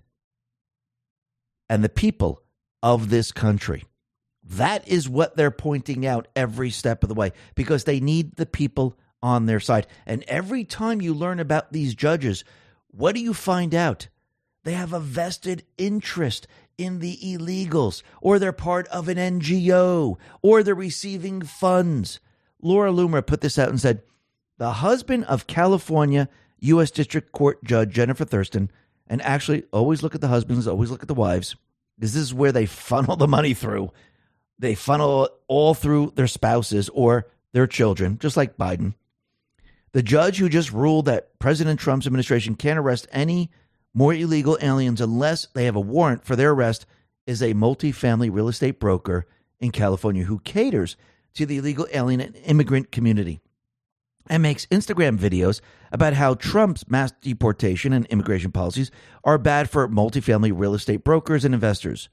and the people of this country. That is what they're pointing out every step of the way because they need the people on their side. And every time you learn about these judges, what do you find out? They have a vested interest in the illegals, or they're part of an NGO, or they're receiving funds. Laura Loomer put this out and said, the husband of California U.S. District Court Judge Jennifer Thurston, and actually always look at the husbands, always look at the wives, because this is where they funnel the money through. They funnel it all through their spouses or their children, just like Biden. The judge who just ruled that President Trump's administration can't arrest any more illegal aliens unless they have a warrant for their arrest is a multifamily real estate broker in California who caters to the illegal alien and immigrant community and makes Instagram videos about how Trump's mass deportation and immigration policies are bad for multifamily real estate brokers and investors.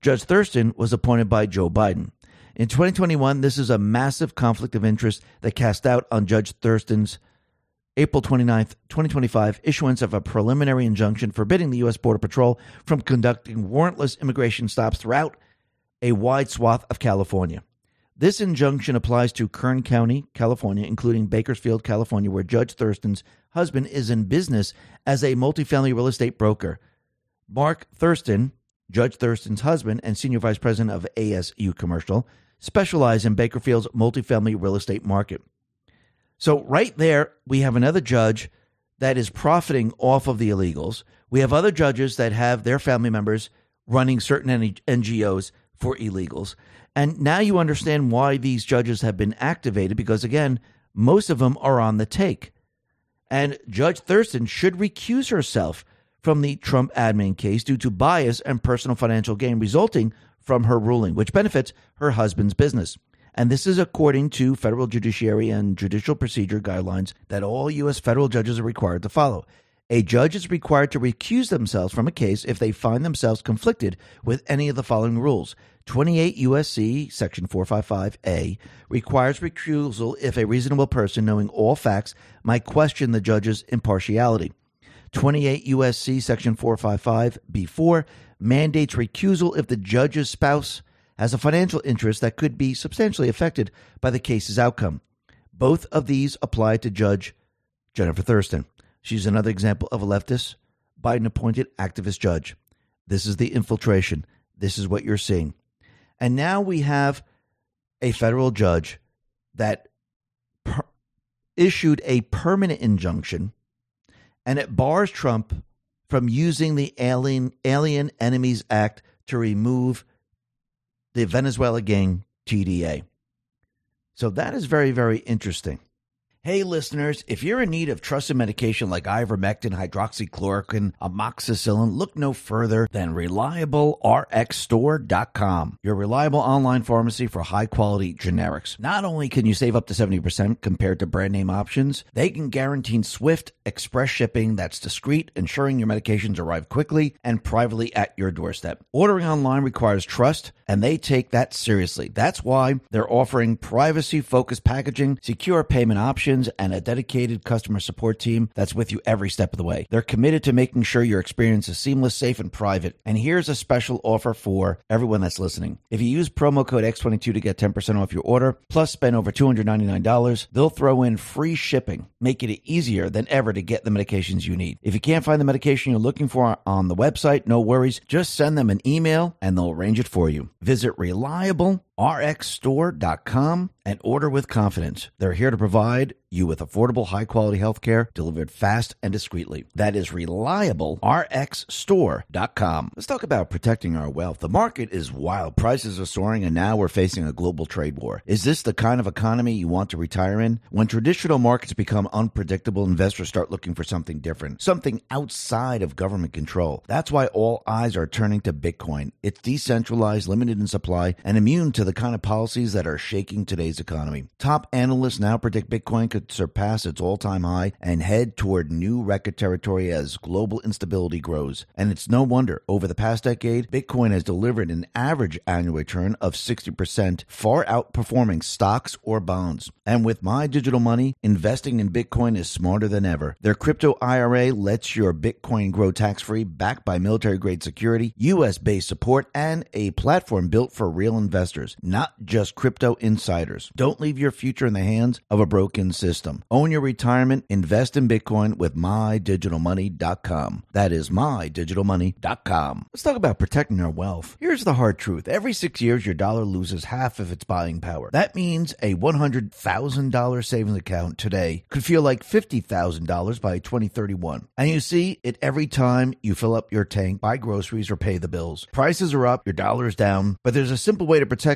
Judge Thurston was appointed by Joe Biden. In 2021, this is a massive conflict of interest that cast doubt on Judge Thurston's April 29, 2025 issuance of a preliminary injunction forbidding the U.S. Border Patrol from conducting warrantless immigration stops throughout a wide swath of California. This injunction applies to Kern County, California, including Bakersfield, California, where Judge Thurston's husband is in business as a multifamily real estate broker. Mark Thurston, Judge Thurston's husband and senior vice president of ASU Commercial, specialize in Bakersfield's multifamily real estate market. So right there, we have another judge that is profiting off of the illegals. We have other judges that have their family members running certain NGOs for illegals. And now you understand why these judges have been activated, because, again, most of them are on the take. And Judge Thurston should recuse herself from the Trump admin case due to bias and personal financial gain resulting from her ruling, which benefits her husband's business. And this is according to federal judiciary and judicial procedure guidelines that all U.S. federal judges are required to follow. A judge is required to recuse themselves from a case if they find themselves conflicted with any of the following rules. 28 U.S.C. Section 455A requires recusal if a reasonable person knowing all facts might question the judge's impartiality. 28 U.S.C. Section 455B4 mandates recusal if the judge's spouse has a financial interest that could be substantially affected by the case's outcome. Both of these apply to Judge Jennifer Thurston. She's another example of a leftist, Biden-appointed activist judge. This is the infiltration. This is what you're seeing. And now we have a federal judge that issued a permanent injunction, and it bars Trump from using the Alien Enemies Act to remove the Venezuela gang TDA. So that is very, very interesting. Hey, listeners, if you're in need of trusted medication like ivermectin, hydroxychloroquine, amoxicillin, look no further than ReliableRxStore.com, your reliable online pharmacy for high-quality generics. Not only can you save up to 70% compared to brand-name options, they can guarantee swift, express shipping that's discreet, ensuring your medications arrive quickly and privately at your doorstep. Ordering online requires trust, and they take that seriously. That's why they're offering privacy-focused packaging, secure payment options, and a dedicated customer support team that's with you every step of the way. They're committed to making sure your experience is seamless, safe, and private. And here's a special offer for everyone that's listening. If you use promo code X22 to get 10% off your order, plus spend over $299, they'll throw in free shipping, making it easier than ever to get the medications you need. If you can't find the medication you're looking for on the website, no worries. Just send them an email and they'll arrange it for you. Visit ReliableRxStore.com and order with confidence. They're here to provide you with affordable, high-quality health care delivered fast and discreetly. That is ReliableRxStore.com. Let's talk about protecting our wealth. The market is wild. Prices are soaring, and now we're facing a global trade war. Is this the kind of economy you want to retire in? When traditional markets become unpredictable, investors start looking for something different, something outside of government control. That's why all eyes are turning to Bitcoin. It's decentralized, limited in supply, and immune to the kind of policies that are shaking today's economy. Top analysts now predict Bitcoin could surpass its all-time high and head toward new record territory as global instability grows. And it's no wonder. Over the past decade, Bitcoin has delivered an average annual return of 60%, far outperforming stocks or bonds. And with My Digital Money, investing in Bitcoin is smarter than ever. Their crypto IRA lets your Bitcoin grow tax-free, backed by military-grade security, U.S.-based support, and a platform built for real investors, not just crypto insiders. Don't leave your future in the hands of a broken system. Own your retirement. Invest in Bitcoin with MyDigitalMoney.com. That is MyDigitalMoney.com. Let's talk about protecting our wealth. Here's the hard truth. Every 6 years, your dollar loses half of its buying power. That means a $100,000 savings account today could feel like $50,000 by 2031. And you see it every time you fill up your tank, buy groceries, or pay the bills. Prices are up, your dollar is down, but there's a simple way to protect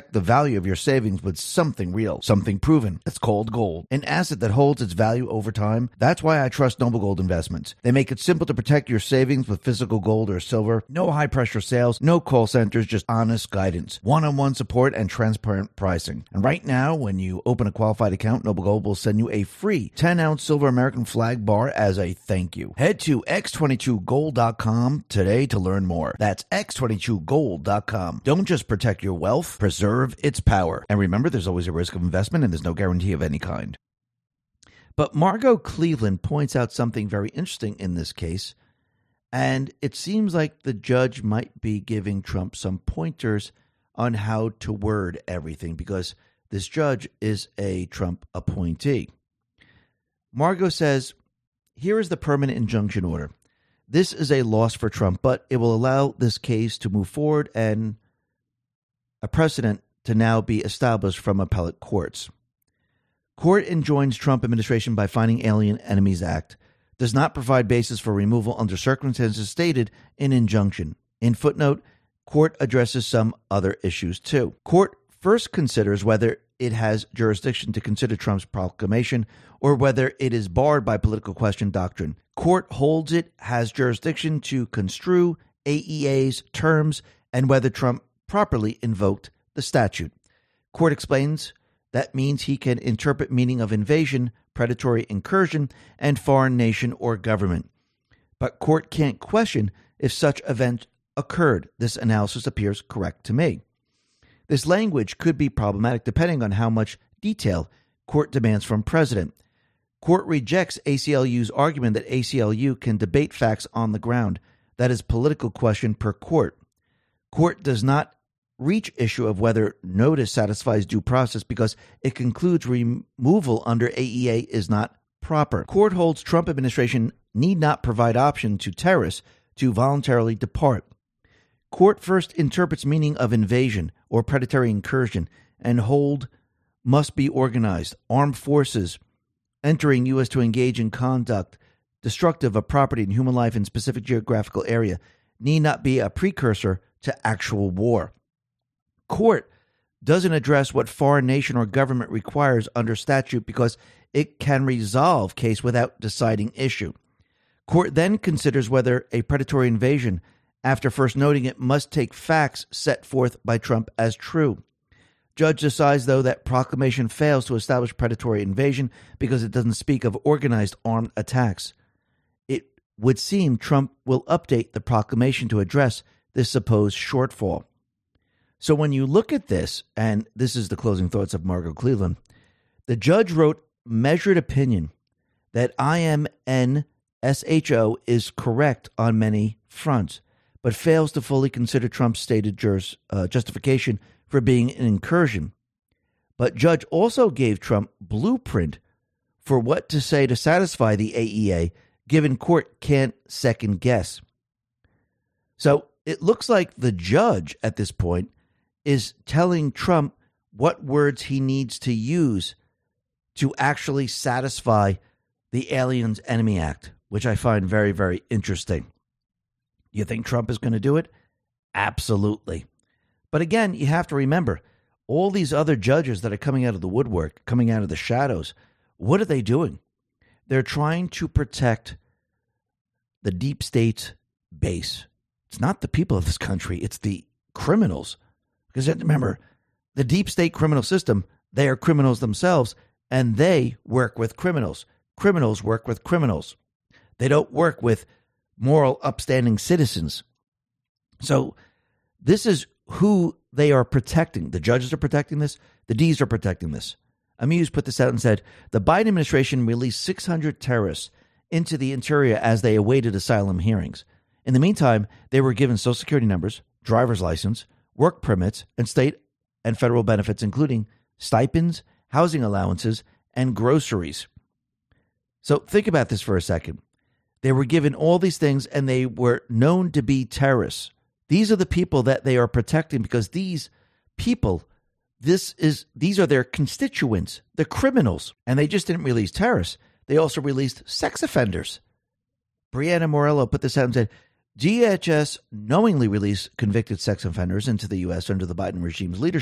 protect the value of your savings with something real, something proven. It's called gold, an asset that holds its value over time. That's why I trust Noble Gold Investments. They make it simple to protect your savings with physical gold or silver. No high-pressure sales, no call centers, just honest guidance, one-on-one support, and transparent pricing. And right now, when you open a qualified account, Noble Gold will send you a free 10-ounce silver American flag bar as a thank you. Head to x22gold.com today to learn more. That's x22gold.com. Don't just protect your wealth, preserve its power. And remember, there's always a risk of investment and there's no guarantee of any kind. But Margot Cleveland points out something very interesting in this case, and it seems like the judge might be giving Trump some pointers on how to word everything, because this judge is a Trump appointee. Margot says, here is the permanent injunction order. This is a loss for Trump, but it will allow this case to move forward and a precedent to now be established from appellate courts. Court enjoins Trump administration by finding Alien Enemies Act. Does not provide basis for removal under circumstances stated in injunction. In footnote, court addresses some other issues too. Court first considers whether it has jurisdiction to consider Trump's proclamation or whether it is barred by political question doctrine. Court holds it has jurisdiction to construe AEA's terms and whether Trump properly invoked the statute. Court explains that means he can interpret meaning of invasion, predatory incursion, and foreign nation or government. But court can't question if such event occurred. This analysis appears correct to me. This language could be problematic depending on how much detail court demands from president. Court rejects ACLU's argument that ACLU can debate facts on the ground. That is political question per court. Court does not reach issue of whether notice satisfies due process because it concludes removal under AEA is not proper. Court holds Trump administration need not provide option to terrorists to voluntarily depart. Court first interprets meaning of invasion or predatory incursion and hold must be organized. Armed forces entering U.S. to engage in conduct destructive of property and human life in specific geographical area need not be a precursor to actual war. Court doesn't address what foreign nation or government requires under statute because it can resolve case without deciding issue. Court then considers whether a predatory invasion, after first noting it, must take facts set forth by Trump as true. Judge decides, though, that proclamation fails to establish predatory invasion because it doesn't speak of organized armed attacks. It would seem Trump will update the proclamation to address this supposed shortfall. So when you look at this, and this is the closing thoughts of Margot Cleveland, the judge wrote measured opinion that IMNSHO is correct on many fronts, but fails to fully consider Trump's stated justification for being an incursion. But judge also gave Trump blueprint for what to say to satisfy the AEA, given court can't second guess. So it looks like the judge at this point is telling Trump what words he needs to use to actually satisfy the Aliens Enemy Act, which I find very, very interesting. You think Trump is going to do it? Absolutely. But again, you have to remember, all these other judges that are coming out of the woodwork, coming out of the shadows, what are they doing? They're trying to protect the deep state's base. It's not the people of this country, it's the criminals. Because remember, the deep state criminal system, they are criminals themselves, and they work with criminals. Criminals work with criminals. They don't work with moral, upstanding citizens. So this is who they are protecting. The judges are protecting this. The D's are protecting this. Amuse put this out and said, the Biden administration released 600 terrorists into the interior as they awaited asylum hearings. In the meantime, they were given Social Security numbers, driver's license, work permits, and state and federal benefits, including stipends, housing allowances, and groceries. So think about this for a second. They were given all these things, and they were known to be terrorists. These are the people that they are protecting because these people, these are their constituents, the criminals. And they just didn't release terrorists. They also released sex offenders. Brianna Morello put this out and said, DHS knowingly released convicted sex offenders into the U.S. under the Biden regime's leadership.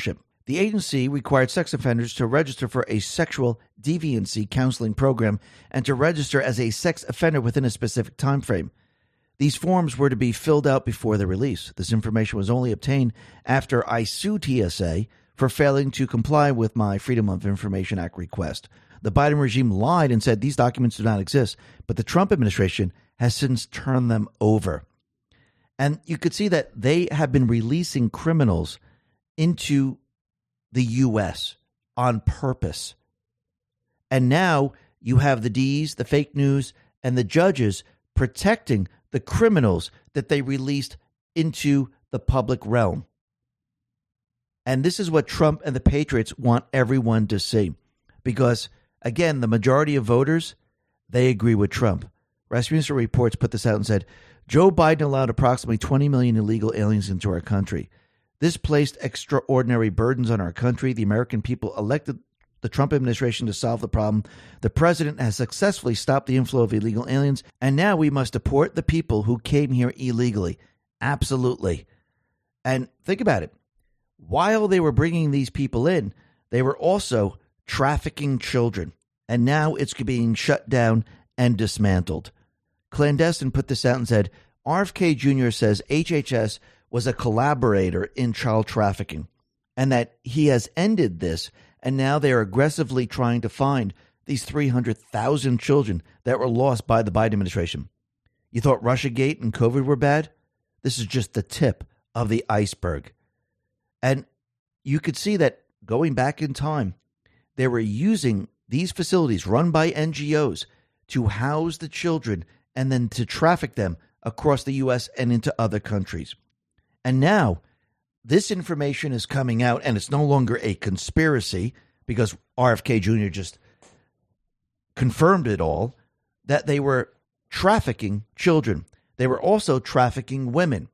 The agency required sex offenders to register for a sexual deviancy counseling program and to register as a sex offender within a specific time frame. These forms were to be filled out before the release. This information was only obtained after I sued TSA for failing to comply with my Freedom of Information Act request. The Biden regime lied and said these documents do not exist, but the Trump administration has since turned them over. And you could see that they have been releasing criminals into the U.S. on purpose. And now you have the D's, the fake news, and the judges protecting the criminals that they released into the public realm. And this is what Trump and the Patriots want everyone to see. Because, again, the majority of voters, they agree with Trump. Rasmussen Reports put this out and said, Joe Biden allowed approximately 20 million illegal aliens into our country. This placed extraordinary burdens on our country. The American people elected the Trump administration to solve the problem. The president has successfully stopped the inflow of illegal aliens, and now we must deport the people who came here illegally. Absolutely. And think about it. While they were bringing these people in, they were also trafficking children. And now it's being shut down and dismantled. Clandestine put this out and said, RFK Jr. says HHS was a collaborator in child trafficking and that he has ended this, and now they are aggressively trying to find these 300,000 children that were lost by the Biden administration. You thought Russiagate and COVID were bad? This is just the tip of the iceberg. And you could see that going back in time, they were using these facilities run by NGOs to house the children and then to traffic them across the U.S. and into other countries. And now this information is coming out, and it's no longer a conspiracy because RFK Jr. just confirmed it all, that they were trafficking children. They were also trafficking women.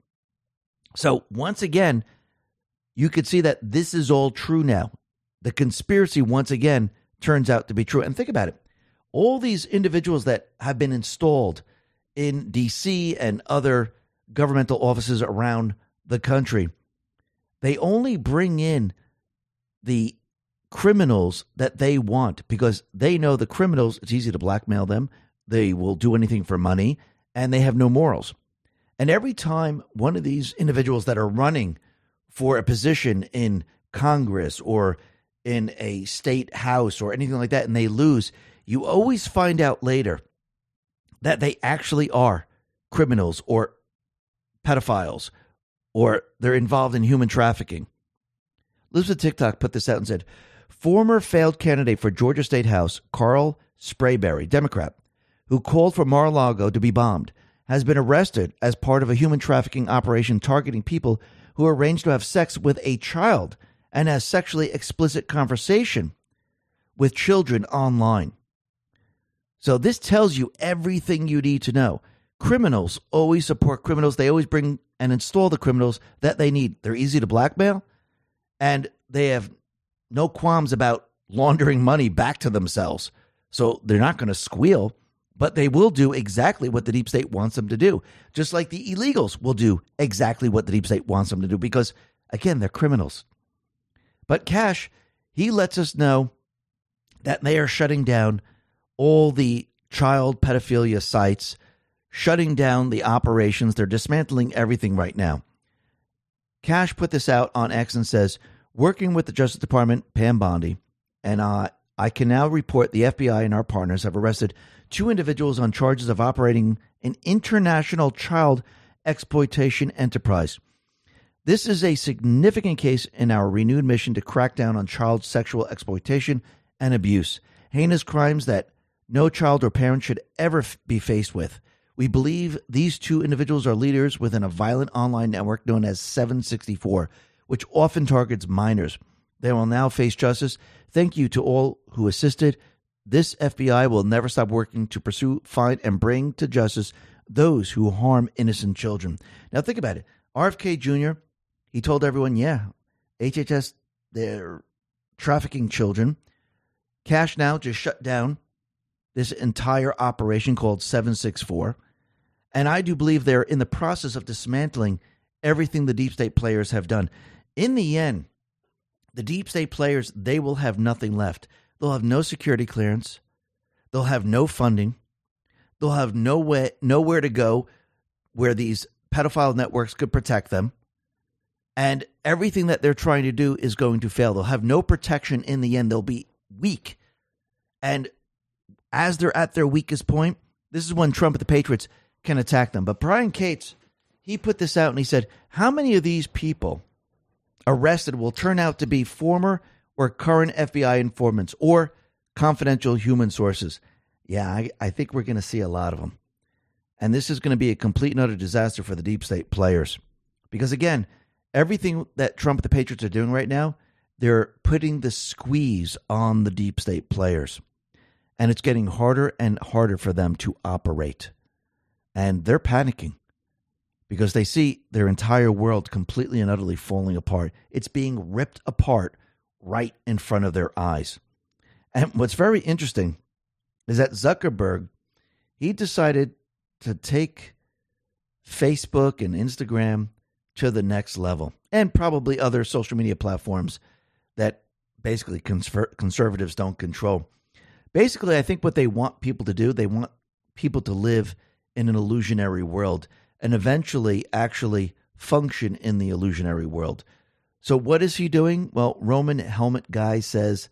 So once again, you could see that this is all true now. The conspiracy once again turns out to be true. And think about it. All these individuals that have been installed in D.C. and other governmental offices around the country, they only bring in the criminals that they want because they know the criminals, it's easy to blackmail them. They will do anything for money, and they have no morals. And every time one of these individuals that are running for a position in Congress or in a state house or anything like that, and they lose, you always find out later that they actually are criminals or pedophiles or they're involved in human trafficking. Elizabeth TikTok put this out and said, former failed candidate for Georgia State House, Carl Sprayberry, Democrat, who called for Mar-a-Lago to be bombed, has been arrested as part of a human trafficking operation targeting people who arranged to have sex with a child and has sexually explicit conversation with children online. So this tells you everything you need to know. Criminals always support criminals. They always bring and install the criminals that they need. They're easy to blackmail, and they have no qualms about laundering money back to themselves. So they're not going to squeal, but they will do exactly what the deep state wants them to do, just like the illegals will do exactly what the deep state wants them to do because, again, they're criminals. But Kash, he lets us know that they are shutting down all the child pedophilia sites, shutting down the operations. They're dismantling everything right now. Kash put this out on X and says, working with the Justice Department, Pam Bondi, and I can now report the FBI and our partners have arrested 2 individuals on charges of operating an international child exploitation enterprise. This is a significant case in our renewed mission to crack down on child sexual exploitation and abuse, heinous crimes that no child or parent should ever be faced with. We believe these 2 individuals are leaders within a violent online network known as 764, which often targets minors. They will now face justice. Thank you to all who assisted. This FBI will never stop working to pursue, find, and bring to justice those who harm innocent children. Now think about it. RFK Jr., he told everyone, yeah, HHS, they're trafficking children. Kash now just shut down this entire operation called 764. And I do believe they're in the process of dismantling everything the deep state players have done. In the end, the deep state players, they will have nothing left. They'll have no security clearance. They'll have no funding. They'll have nowhere to go where these pedophile networks could protect them. And everything that they're trying to do is going to fail. They'll have no protection in the end. They'll be weak. And as they're at their weakest point, this is when Trump and the Patriots can attack them. But Brian Cates, he put this out and he said, how many of these people arrested will turn out to be former or current FBI informants or confidential human sources? Yeah, I think we're going to see a lot of them. And this is going to be a complete and utter disaster for the deep state players. Because again, everything that Trump and the Patriots are doing right now, they're putting the squeeze on the deep state players. And it's getting harder and harder for them to operate. And they're panicking because they see their entire world completely and utterly falling apart. It's being ripped apart right in front of their eyes. And what's very interesting is that Zuckerberg, he decided to take Facebook and Instagram to the next level, and probably other social media platforms that basically conservatives don't control. Basically, I think what they want people to do, they want people to live in an illusionary world and eventually actually function in the illusionary world. So what is he doing? Well, Roman Helmet Guy says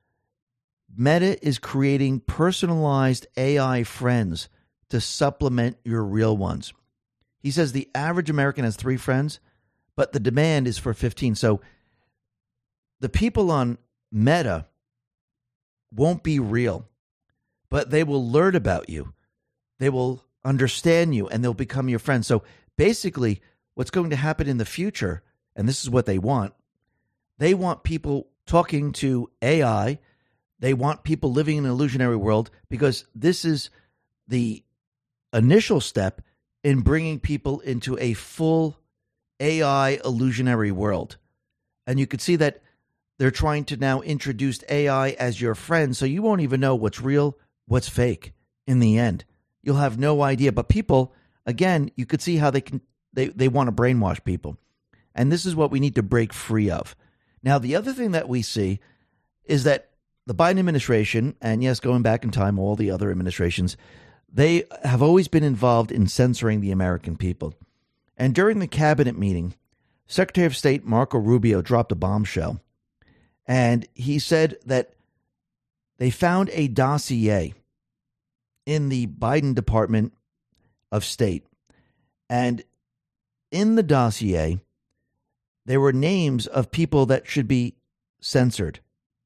Meta is creating personalized AI friends to supplement your real ones. He says the average American has 3 friends, but the demand is for 15. So the people on Meta won't be real, but they will learn about you. They will understand you and they'll become your friends. So basically what's going to happen in the future, and this is what they want people talking to AI. They want people living in an illusionary world because this is the initial step in bringing people into a full AI illusionary world. And you could see that they're trying to now introduce AI as your friend, so you won't even know what's real, what's fake in the end. You'll have no idea. But people, again, you could see how they want to brainwash people. And this is what we need to break free of. Now, the other thing that we see is that the Biden administration, and yes, going back in time, all the other administrations, they have always been involved in censoring the American people. And during the cabinet meeting, Secretary of State Marco Rubio dropped a bombshell. And he said that they found a dossier in the Biden Department of State. And in the dossier, there were names of people that should be censored.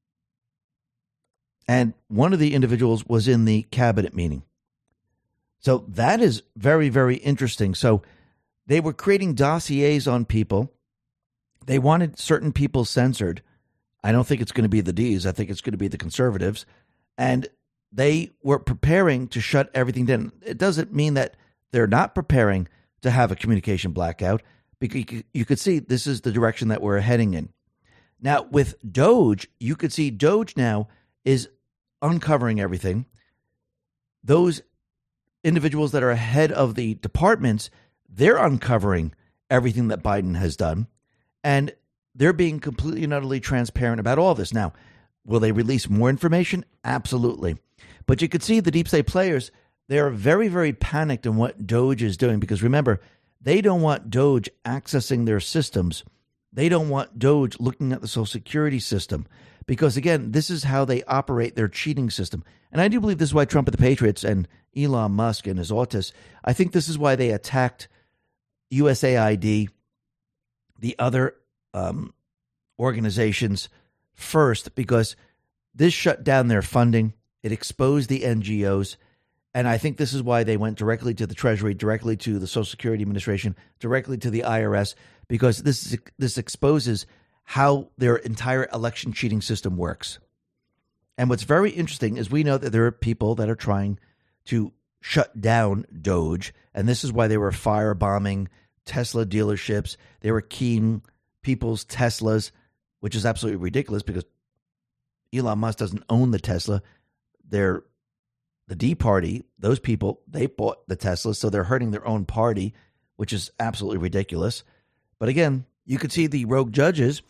And one of the individuals was in the cabinet meeting. So that is very, very interesting. So they were creating dossiers on people. They wanted certain people censored. I don't think it's going to be the D's. I think it's going to be the conservatives. And they were preparing to shut everything down. It doesn't mean that they're not preparing to have a communication blackout, because you could see this is the direction that we're heading in. Now, with Doge, you could see Doge now is uncovering everything. Those individuals that are ahead of the departments, they're uncovering everything that Biden has done. And they're being completely and utterly transparent about all this. Now, will they release more information? Absolutely. But you could see the deep state players, they're very, very panicked in what Doge is doing. Because remember, they don't want Doge accessing their systems. They don't want Doge looking at the Social Security system. Because again, this is how they operate their cheating system. And I do believe this is why Trump and the Patriots and Elon Musk and his autists, I think this is why they attacked USAID, the other organizations first, because this shut down their funding. It exposed the NGOs. And I think this is why they went directly to the Treasury, directly to the Social Security Administration, directly to the IRS, because this exposes how their entire election cheating system works. And what's very interesting is we know that there are people that are trying to shut down Doge. And this is why they were firebombing Tesla dealerships. They were keying people's Teslas, which is absolutely ridiculous because Elon Musk doesn't own the Tesla. They're the D Party. Those people, they bought the Tesla, so they're hurting their own party, which is absolutely ridiculous. But again, you could see the rogue judges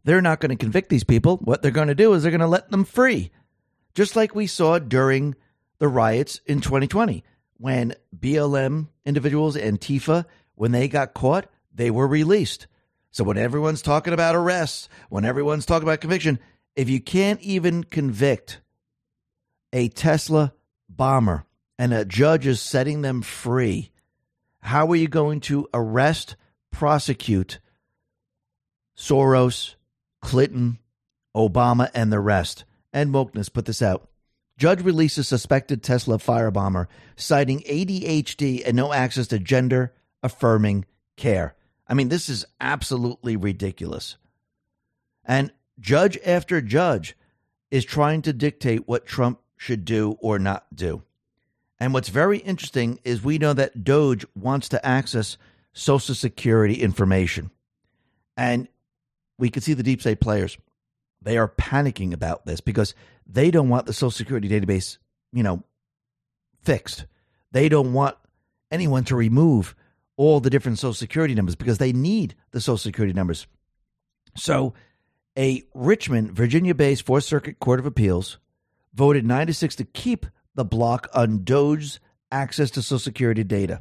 they're not going to convict these people. What they're going to do is they're going to let them free, just like we saw during the riots in 2020 when BLM individuals, Antifa, when they got caught, they were released. So when everyone's talking about arrests, when everyone's talking about conviction, if you can't even convict a Tesla bomber and a judge is setting them free, how are you going to arrest, prosecute Soros, Clinton, Obama, and the rest? And Wokeness put this out. Judge releases suspected Tesla firebomber, citing ADHD and no access to gender-affirming care. I mean, this is absolutely ridiculous. And judge after judge is trying to dictate what Trump should do or not do. And what's very interesting is we know that DOJ wants to access Social Security information. And we can see the deep state players. They are panicking about this because they don't want the Social Security database, fixed. They don't want anyone to remove all the different Social Security numbers because they need the Social Security numbers. So a Richmond, Virginia-based Fourth Circuit Court of Appeals voted 9-6 to keep the block on DOJ's access to Social Security data.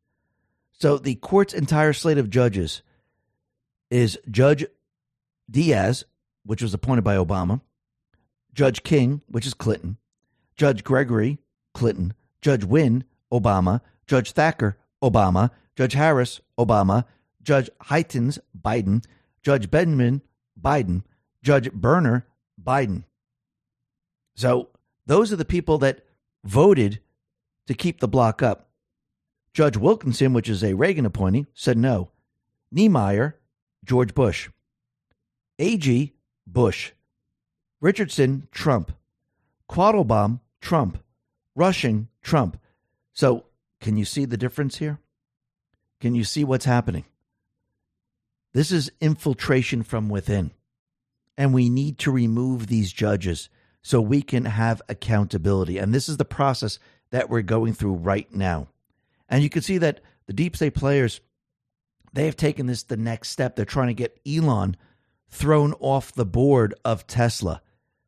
So the court's entire slate of judges is Judge Diaz, which was appointed by Obama, Judge King, which is Clinton, Judge Gregory, Clinton, Judge Wynn, Obama, Judge Thacker, Obama, Judge Harris, Obama, Judge Heitens, Biden, Judge Benjamin, Biden, Judge Berner, Biden. So those are the people that voted to keep the block up. Judge Wilkinson, which is a Reagan appointee, said no. Niemeyer, George Bush. Agee, Bush. Richardson, Trump. Quattlebaum, Trump. Rushing, Trump. So can you see the difference here? Can you see what's happening? This is infiltration from within. And we need to remove these judges so we can have accountability. And this is the process that we're going through right now. And you can see that the deep state players, they have taken this the next step. They're trying to get Elon thrown off the board of Tesla.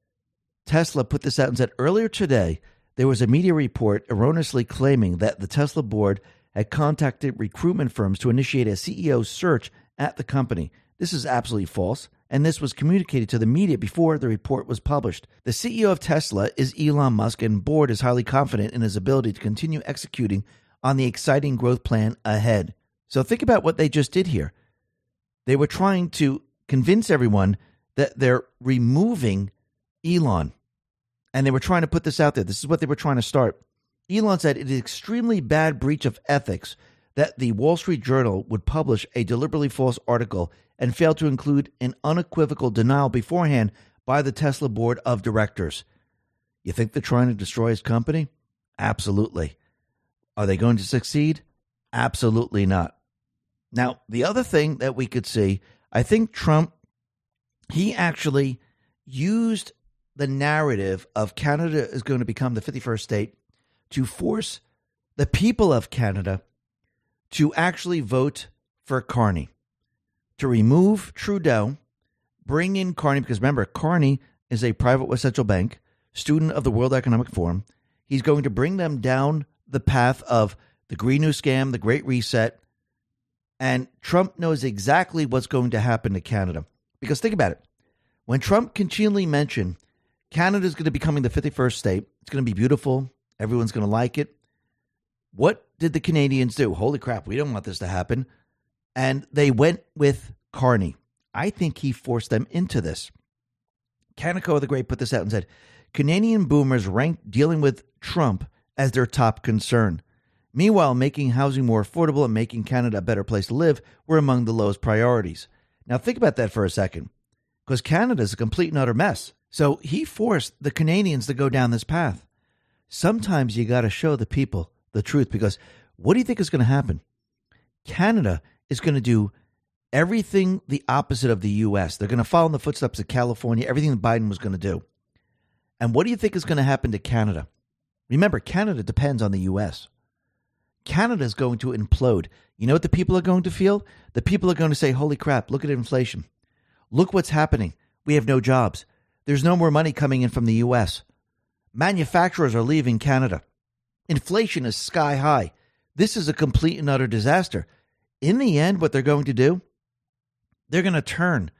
Tesla put this out and said earlier today, there was a media report erroneously claiming that the Tesla board had contacted recruitment firms to initiate a CEO search at the company. This is absolutely false, and this was communicated to the media before the report was published. The CEO of Tesla is Elon Musk, and board is highly confident in his ability to continue executing on the exciting growth plan ahead. So think about what they just did here. They were trying to convince everyone that they're removing Elon, and they were trying to put this out there. This is what they were trying to start. Elon said it is extremely bad breach of ethics that the Wall Street Journal would publish a deliberately false article and fail to include an unequivocal denial beforehand by the Tesla board of directors. You think they're trying to destroy his company? Absolutely. Are they going to succeed? Absolutely not. Now, the other thing that we could see, I think Trump, he actually used the narrative of Canada is going to become the 51st state to force the people of Canada to actually vote for Carney, to remove Trudeau, bring in Carney, because remember, Carney is a private West Central Bank, student of the World Economic Forum. He's going to bring them down the path of the Green New Scam, the Great Reset, and Trump knows exactly what's going to happen to Canada. Because think about it. When Trump continually mentioned Canada is going to be becoming the 51st state, it's going to be beautiful, everyone's going to like it. What did the Canadians do? Holy crap, we don't want this to happen. And they went with Carney. I think he forced them into this. Kaneko the Great put this out and said, Canadian boomers ranked dealing with Trump as their top concern. Meanwhile, making housing more affordable and making Canada a better place to live were among the lowest priorities. Now think about that for a second, because Canada is a complete and utter mess. So he forced the Canadians to go down this path. Sometimes you got to show the people the truth, because what do you think is going to happen? Canada is going to do everything the opposite of the U.S. They're going to follow in the footsteps of California, everything that Biden was going to do. And what do you think is going to happen to Canada? Remember, Canada depends on the U.S. Canada is going to implode. You know what the people are going to feel? The people are going to say, holy crap, look at inflation. Look what's happening. We have no jobs. There's no more money coming in from the U.S. Manufacturers are leaving Canada. Inflation is sky high. This is a complete and utter disaster. In the end, what they're going to do, they're going to turn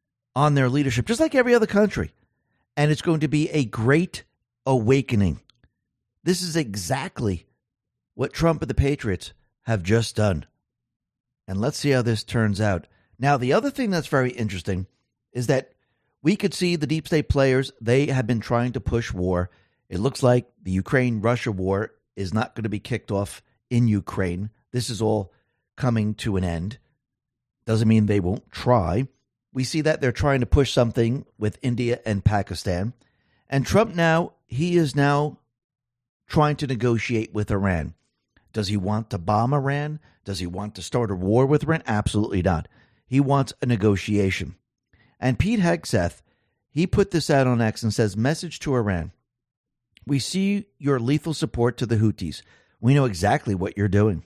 on their leadership, just like every other country. And it's going to be a great awakening. This is exactly what Trump and the Patriots have just done. And let's see how this turns out. Now, the other thing that's very interesting is that we could see the deep state players, they have been trying to push war. It looks like the Ukraine-Russia war is not going to be kicked off in Ukraine. This is all coming to an end. Doesn't mean they won't try. We see that they're trying to push something with India and Pakistan. And Trump now, he is now trying to negotiate with Iran. Does he want to bomb Iran? Does he want to start a war with Iran? Absolutely not. He wants a negotiation. And Pete Hegseth, he put this out on X and says, message to Iran. We see your lethal support to the Houthis. We know exactly what you're doing.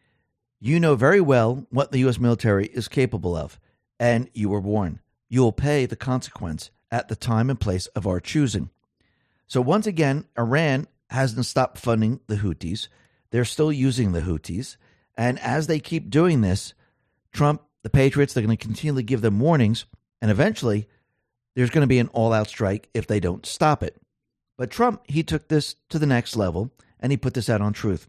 You know very well what the U.S. military is capable of, and you were warned. You will pay the consequence at the time and place of our choosing. So once again, Iran hasn't stopped funding the Houthis. They're still using the Houthis. And as they keep doing this, Trump, the Patriots, they're going to continually give them warnings. And eventually, there's going to be an all-out strike if they don't stop it. But Trump, he took this to the next level, and he put this out on Truth.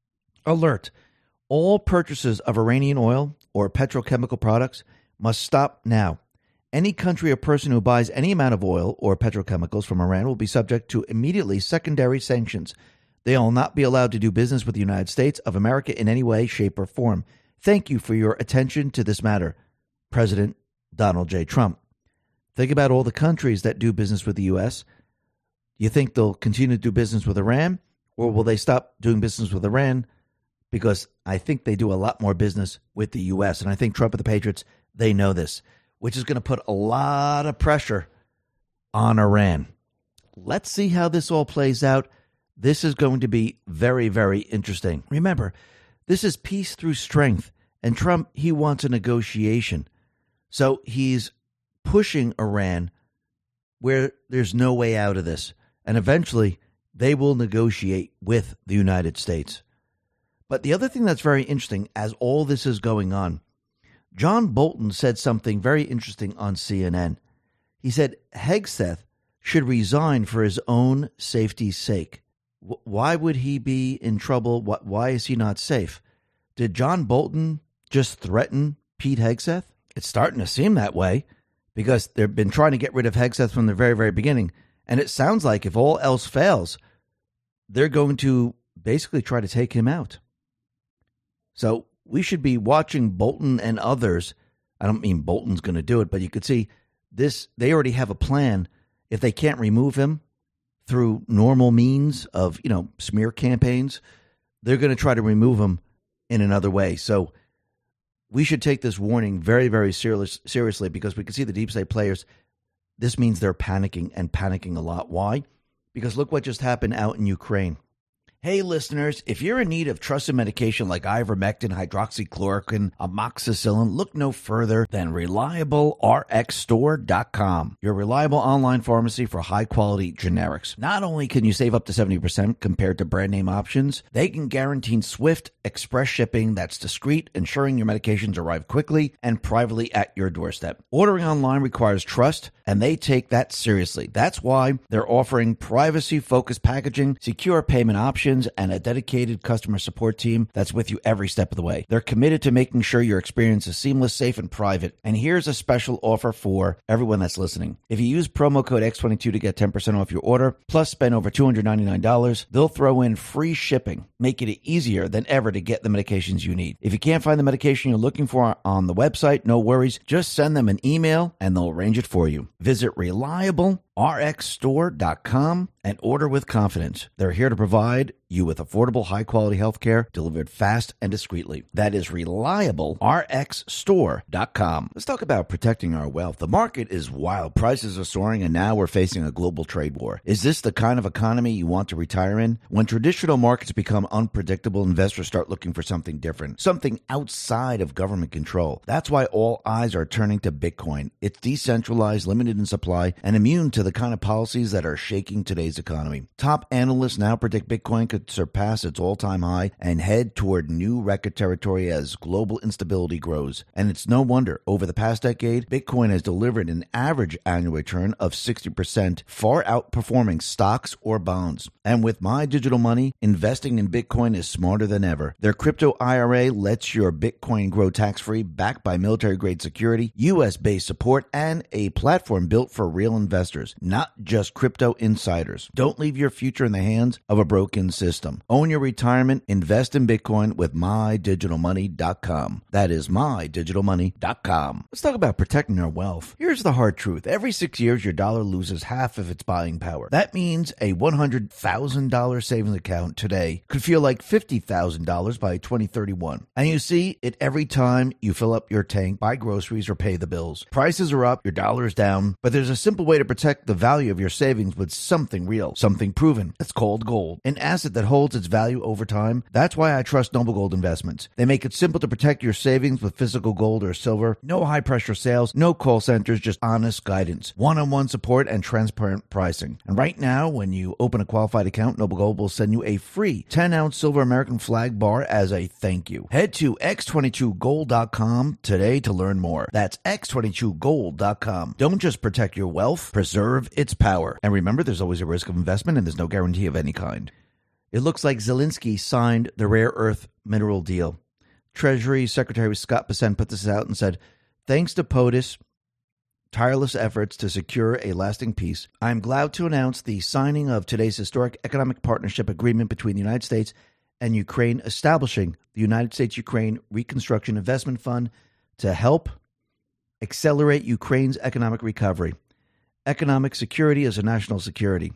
Alert. All purchases of Iranian oil or petrochemical products must stop now. Any country or person who buys any amount of oil or petrochemicals from Iran will be subject to immediately secondary sanctions. They will not be allowed to do business with the United States of America in any way, shape, or form. Thank you for your attention to this matter, President Donald J. Trump. Think about all the countries that do business with the U.S. You think they'll continue to do business with Iran, or will they stop doing business with Iran? Because I think they do a lot more business with the U.S., and I think Trump and the Patriots, they know this, which is going to put a lot of pressure on Iran. Let's see how this all plays out. This is going to be very, very interesting. Remember, this is peace through strength, and Trump, he wants a negotiation. So he's pushing Iran where there's no way out of this. And eventually, they will negotiate with the United States. But the other thing that's very interesting, as all this is going on, John Bolton said something very interesting on CNN. He said Hegseth should resign for his own safety's sake. Why would he be in trouble? Why is he not safe? Did John Bolton just threaten Pete Hegseth? It's starting to seem that way because they've been trying to get rid of Hegseth from the very, very beginning. And it sounds like if all else fails, they're going to basically try to take him out. So we should be watching Bolton and others. I don't mean Bolton's going to do it, but you could see this. They already have a plan. If they can't remove him through normal means of, smear campaigns, they're going to try to remove him in another way. So we should take this warning very, very seriously because we can see the deep state players. This means they're panicking and panicking a lot. Why? Because look what just happened out in Ukraine. Hey, listeners, if you're in need of trusted medication like ivermectin, hydroxychloroquine, amoxicillin, look no further than ReliableRxStore.com, your reliable online pharmacy for high-quality generics. Not only can you save up to 70% compared to brand-name options, they can guarantee swift, express shipping that's discreet, ensuring your medications arrive quickly and privately at your doorstep. Ordering online requires trust, and they take that seriously. That's why they're offering privacy-focused packaging, secure payment options, and a dedicated customer support team that's with you every step of the way. They're committed to making sure your experience is seamless, safe, and private. And here's a special offer for everyone that's listening. If you use promo code X22 to get 10% off your order, plus spend over $299, they'll throw in free shipping, making it easier than ever to get the medications you need. If you can't find the medication you're looking for on the website, no worries. Just send them an email and they'll arrange it for you. Visit ReliableRxStore.com and order with confidence. They're here to provide you with affordable, high-quality healthcare delivered fast and discreetly. That is reliable. RxStore.com. Let's talk about protecting our wealth. The market is wild. Prices are soaring, and now we're facing a global trade war. Is this the kind of economy you want to retire in? When traditional markets become unpredictable, investors start looking for something different, something outside of government control. That's why all eyes are turning to Bitcoin. It's decentralized, limited in supply, and immune to the kind of policies that are shaking today's economy. Top analysts now predict Bitcoin could surpass its all-time high and head toward new record territory as global instability grows. And it's no wonder. Over the past decade, Bitcoin has delivered an average annual return of 60%, far outperforming stocks or bonds. And with My Digital Money, investing in Bitcoin is smarter than ever. Their crypto IRA lets your Bitcoin grow tax-free, backed by military-grade security, U.S.-based support, and a platform built for real investors, not just crypto insiders. Don't leave your future in the hands of a broken system. Own your retirement. Invest in Bitcoin with MyDigitalMoney.com. That is MyDigitalMoney.com. Let's talk about protecting our wealth. Here's the hard truth. Every 6 years, your dollar loses half of its buying power. That means a $100,000 savings account today could feel like $50,000 by 2031. And you see it every time you fill up your tank, buy groceries, or pay the bills. Prices are up, your dollar is down, but there's a simple way to protect the value of your savings with something real, something proven. It's called gold, an asset that holds its value over time. That's why I trust Noble Gold Investments. They make it simple to protect your savings with physical gold or silver. No high-pressure sales, no call centers, just honest guidance, one-on-one support, and transparent pricing. And right now, when you open a qualified account, Noble Gold will send you a free 10-ounce silver American flag bar as a thank you. Head to x22gold.com today to learn more. That's x22gold.com. Don't just protect your wealth, preserve its power. And remember, there's always a risk of investment, and there's no guarantee of any kind. It looks like Zelensky signed the rare earth mineral deal. Treasury Secretary Scott Bessent put this out and said, thanks to POTUS' tireless efforts to secure a lasting peace, I am glad to announce the signing of today's historic economic partnership agreement between the United States and Ukraine, establishing the United States-Ukraine Reconstruction Investment Fund to help accelerate Ukraine's economic recovery. Economic security is a national security.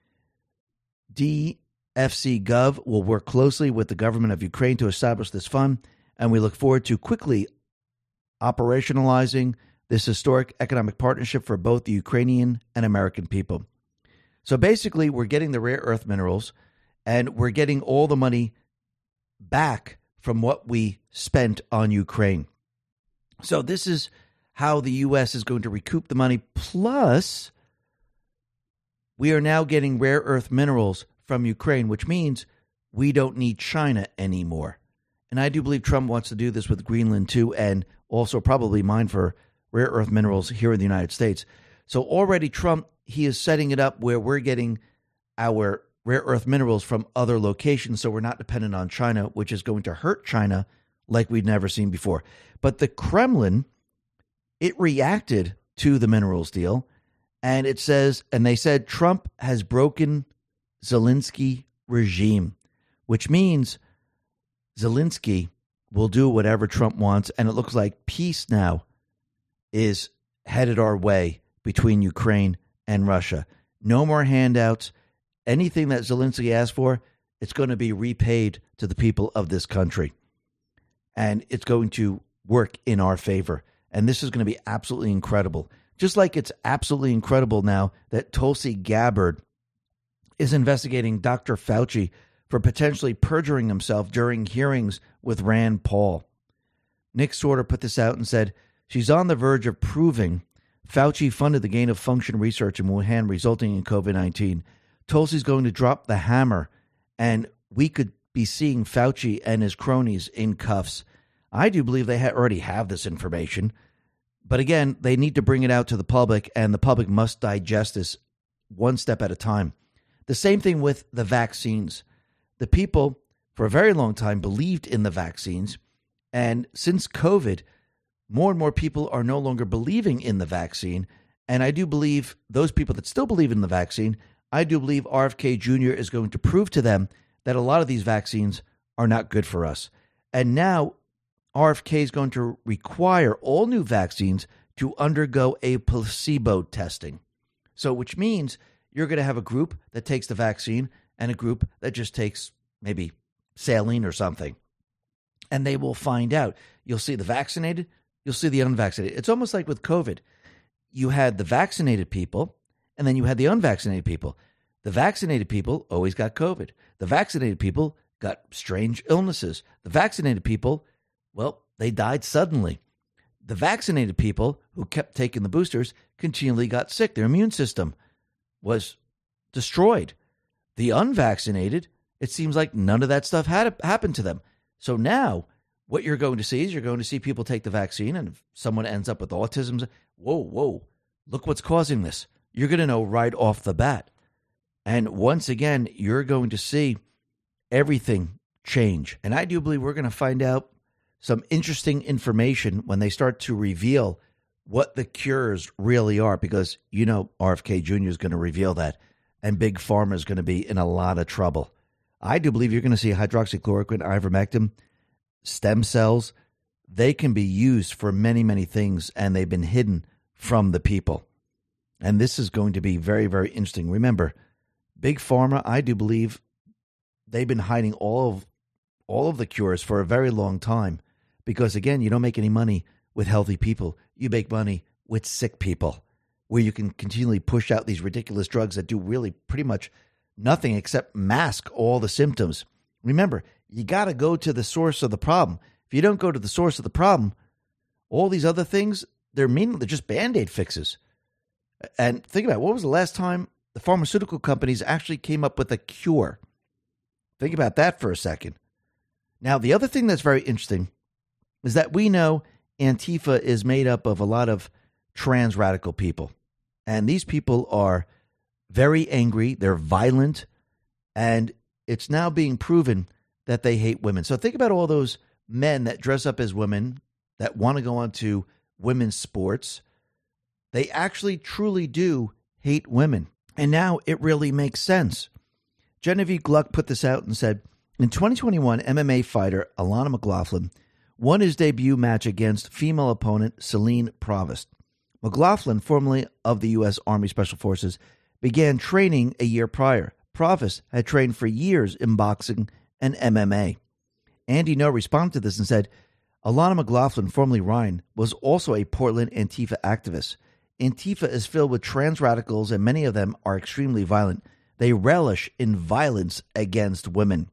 DFC Gov will work closely with the government of Ukraine to establish this fund, and we look forward to quickly operationalizing this historic economic partnership for both the Ukrainian and American people. So basically, we're getting the rare earth minerals, and we're getting all the money back from what we spent on Ukraine. So this is how the U.S. is going to recoup the money. Plus, we are now getting rare earth minerals from Ukraine, which means we don't need China anymore. And I do believe Trump wants to do this with Greenland too, and also probably mine for rare earth minerals here in the United States. So already Trump, he is setting it up where we're getting our rare earth minerals from other locations, so we're not dependent on China, which is going to hurt China like we've never seen before. But the Kremlin, it reacted to the minerals deal, and it says, and they said Trump has broken Zelensky regime, which means Zelensky will do whatever Trump wants, and it looks like peace now is headed our way between Ukraine and Russia. No more handouts. Anything that Zelensky asked for, it's going to be repaid to the people of this country. And it's going to work in our favor. And this is going to be absolutely incredible. Just like it's absolutely incredible now that Tulsi Gabbard is investigating Dr. Fauci for potentially perjuring himself during hearings with Rand Paul. Nick Sorter put this out and said, she's on the verge of proving Fauci funded the gain-of-function research in Wuhan resulting in COVID-19. Tulsi's going to drop the hammer, and we could be seeing Fauci and his cronies in cuffs. I do believe they already have this information. But again, they need to bring it out to the public, and the public must digest this one step at a time. The same thing with the vaccines. The people, for a very long time, believed in the vaccines. And since COVID, more and more people are no longer believing in the vaccine. And I do believe those people that still believe in the vaccine, I do believe RFK Jr. is going to prove to them that a lot of these vaccines are not good for us. And now RFK is going to require all new vaccines to undergo a placebo testing. So which means you're going to have a group that takes the vaccine and a group that just takes maybe saline or something. And they will find out. You'll see the vaccinated, you'll see the unvaccinated. It's almost like with COVID. You had the vaccinated people, and then you had the unvaccinated people. The vaccinated people always got COVID. The vaccinated people got strange illnesses. The vaccinated people, well, they died suddenly. The vaccinated people who kept taking the boosters continually got sick. Their immune system was destroyed. The unvaccinated, it seems like none of that stuff had happened to them. So now what you're going to see is you're going to see people take the vaccine, and if someone ends up with autism, whoa, look what's causing this. You're going to know right off the bat. And once again, you're going to see everything change. And I do believe we're going to find out some interesting information when they start to reveal what the cures really are, because RFK Jr. is going to reveal that, and Big Pharma is going to be in a lot of trouble. I do believe you're going to see hydroxychloroquine, ivermectin, stem cells. They can be used for many, many things, and they've been hidden from the people. And this is going to be very, very interesting. Remember, Big Pharma, I do believe they've been hiding all of the cures for a very long time, because, again, you don't make any money with healthy people. You make money with sick people, where you can continually push out these ridiculous drugs that do really pretty much nothing except mask all the symptoms. Remember, you got to go to the source of the problem. If you don't go to the source of the problem, all these other things, they're meaningless. They're just Band-Aid fixes. And think about it. What was the last time the pharmaceutical companies actually came up with a cure? Think about that for a second. Now, the other thing that's very interesting is that we know Antifa is made up of a lot of trans radical people. And these people are very angry. They're violent. And it's now being proven that they hate women. So think about all those men that dress up as women, that want to go on to women's sports. They actually truly do hate women. And now it really makes sense. Genevieve Gluck put this out and said, in 2021, MMA fighter Alana McLaughlin won his debut match against female opponent Celine Provost. McLaughlin, formerly of the U.S. Army Special Forces, began training a year prior. Provost had trained for years in boxing and MMA. Andy No responded to this and said, Alana McLaughlin, formerly Ryan, was also a Portland Antifa activist. Antifa is filled with trans radicals, and many of them are extremely violent. They relish in violence against women.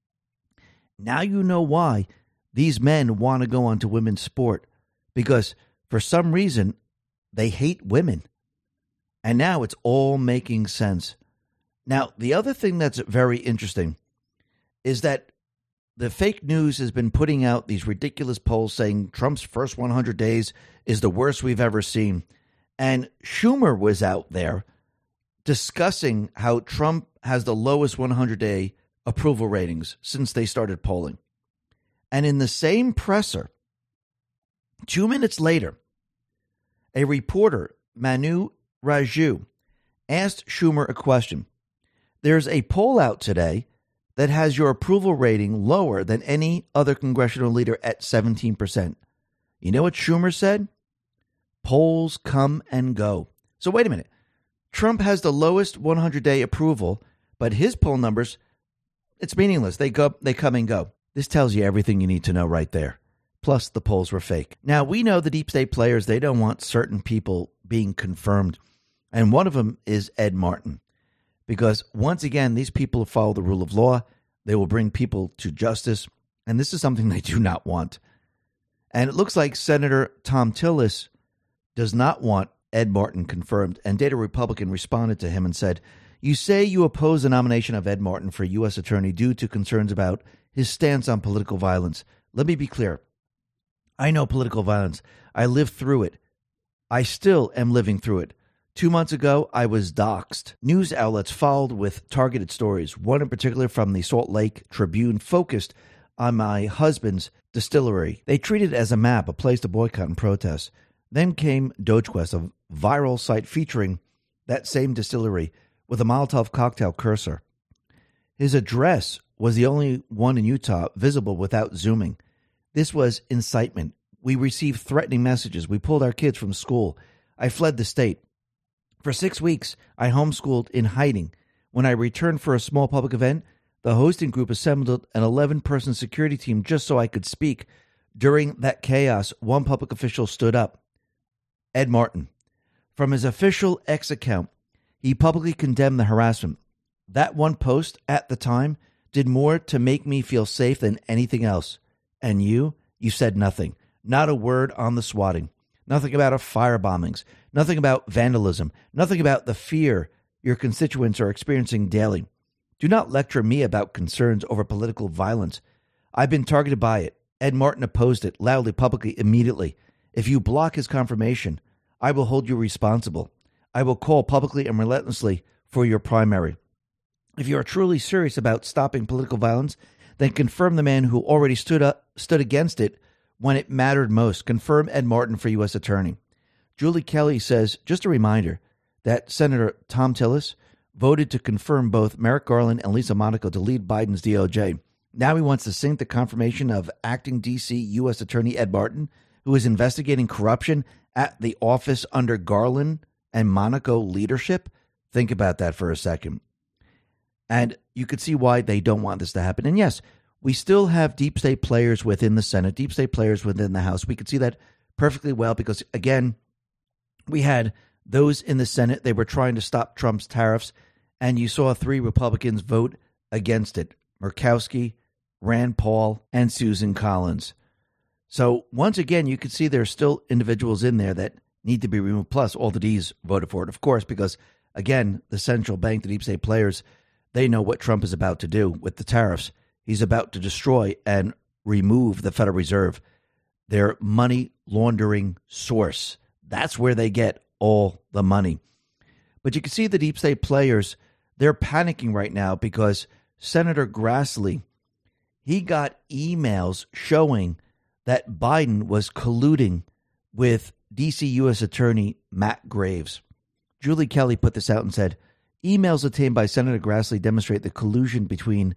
Now you know why these men want to go on to women's sport, because for some reason they hate women. And now it's all making sense. Now, the other thing that's very interesting is that the fake news has been putting out these ridiculous polls saying Trump's first 100 days is the worst we've ever seen. And Schumer was out there discussing how Trump has the lowest 100-day approval ratings since they started polling. And in the same presser, 2 minutes later, a reporter, Manu Raju, asked Schumer a question. There's a poll out today that has your approval rating lower than any other congressional leader at 17%. You know what Schumer said? Polls come and go. So wait a minute. Trump has the lowest 100-day approval, but his poll numbers, it's meaningless. They come and go. This tells you everything you need to know right there. Plus, the polls were fake. Now, we know the deep state players, they don't want certain people being confirmed. And one of them is Ed Martin. Because once again, these people follow the rule of law. They will bring people to justice. And this is something they do not want. And it looks like Senator Thom Tillis does not want Ed Martin confirmed. And Data Republican responded to him and said, you say you oppose the nomination of Ed Martin for U.S. Attorney due to concerns about his stance on political violence. Let me be clear. I know political violence. I lived through it. I still am living through it. 2 months ago, I was doxxed. News outlets followed with targeted stories. One in particular from the Salt Lake Tribune focused on my husband's distillery. They treated it as a map, a place to boycott and protest. Then came Dogequest, a viral site featuring that same distillery with a Molotov cocktail cursor. His address was the only one in Utah visible without zooming. This was incitement. We received threatening messages. We pulled our kids from school. I fled the state. For 6 weeks, I homeschooled in hiding. When I returned for a small public event, The hosting group assembled an 11-person security team just so I could speak. During that chaos, one public official stood up. Ed Martin. From his official X account, he publicly condemned the harassment. That one post at the time did more to make me feel safe than anything else. And you said nothing. Not a word on the swatting. Nothing about firebombings. Nothing about vandalism. Nothing about the fear your constituents are experiencing daily. Do not lecture me about concerns over political violence. I've been targeted by it. Ed Martin opposed it loudly, publicly, immediately. If you block his confirmation, I will hold you responsible. I will call publicly and relentlessly for your primary. If you are truly serious about stopping political violence, then confirm the man who already stood against it when it mattered most. Confirm Ed Martin for U.S. Attorney. Julie Kelly says, just a reminder that Senator Thom Tillis voted to confirm both Merrick Garland and Lisa Monaco to lead Biden's DOJ. Now he wants to sink the confirmation of acting D.C. U.S. Attorney Ed Martin, who is investigating corruption at the office under Garland and Monaco leadership. Think about that for a second. And you could see why they don't want this to happen. And yes, we still have deep state players within the Senate, deep state players within the House. We could see that perfectly well because, again, we had those in the Senate. They were trying to stop Trump's tariffs. And you saw 3 Republicans vote against it. Murkowski, Rand Paul, and Susan Collins. So once again, you can see there's still individuals in there that need to be removed. Plus, all the Ds voted for it, of course, because, again, the central bank, the deep state players, they know what Trump is about to do with the tariffs. He's about to destroy and remove the Federal Reserve, their money laundering source. That's where they get all the money. But you can see the deep state players, they're panicking right now because Senator Grassley, he got emails showing that Biden was colluding with D.C. U.S. Attorney Matt Graves. Julie Kelly put this out and said, emails obtained by Senator Grassley demonstrate the collusion between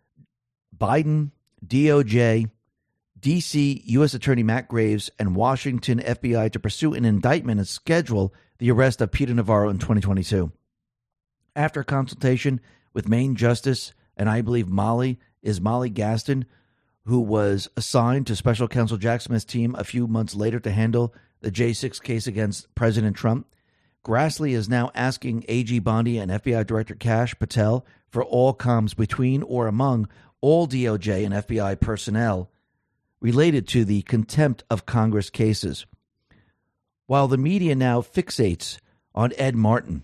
Biden, DOJ, D.C. U.S. Attorney Matt Graves, and Washington FBI to pursue an indictment and schedule the arrest of Peter Navarro in 2022. After consultation with Maine Justice and I believe Molly Gaston, who was assigned to Special Counsel Jack Smith's team a few months later to handle the J6 case against President Trump, Grassley is now asking AG Bondi and FBI Director Kash Patel for all comms between or among all DOJ and FBI personnel related to the contempt of Congress cases. While the media now fixates on Ed Martin,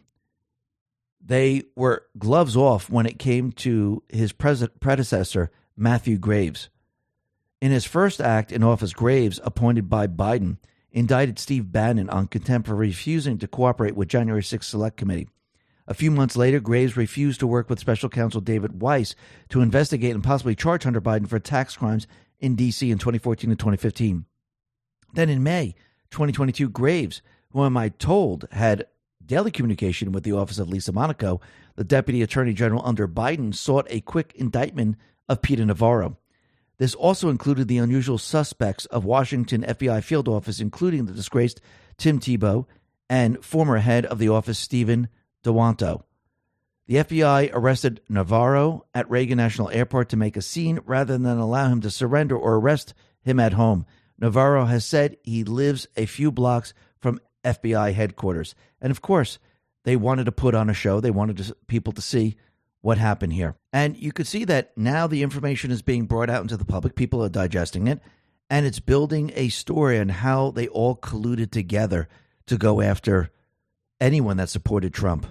they were gloves off when it came to his predecessor, Matthew Graves. In his first act in office, Graves, appointed by Biden, indicted Steve Bannon on contempt for refusing to cooperate with January 6th Select Committee. A few months later, Graves refused to work with Special Counsel David Weiss to investigate and possibly charge Hunter Biden for tax crimes in D.C. in 2014 and 2015. Then in May 2022, Graves, who am I told had daily communication with the office of Lisa Monaco, the Deputy Attorney General under Biden, sought a quick indictment of Peter Navarro. This also included the unusual suspects of Washington FBI field office, including the disgraced Tim Tebow and former head of the office, Stephen DeWanto. The FBI arrested Navarro at Reagan National Airport to make a scene rather than allow him to surrender or arrest him at home. Navarro has said he lives a few blocks from FBI headquarters. And of course, they wanted to put on a show. They wanted people to see what happened here. And you could see that now the information is being brought out into the public. People are digesting it. And it's building a story on how they all colluded together to go after anyone that supported Trump.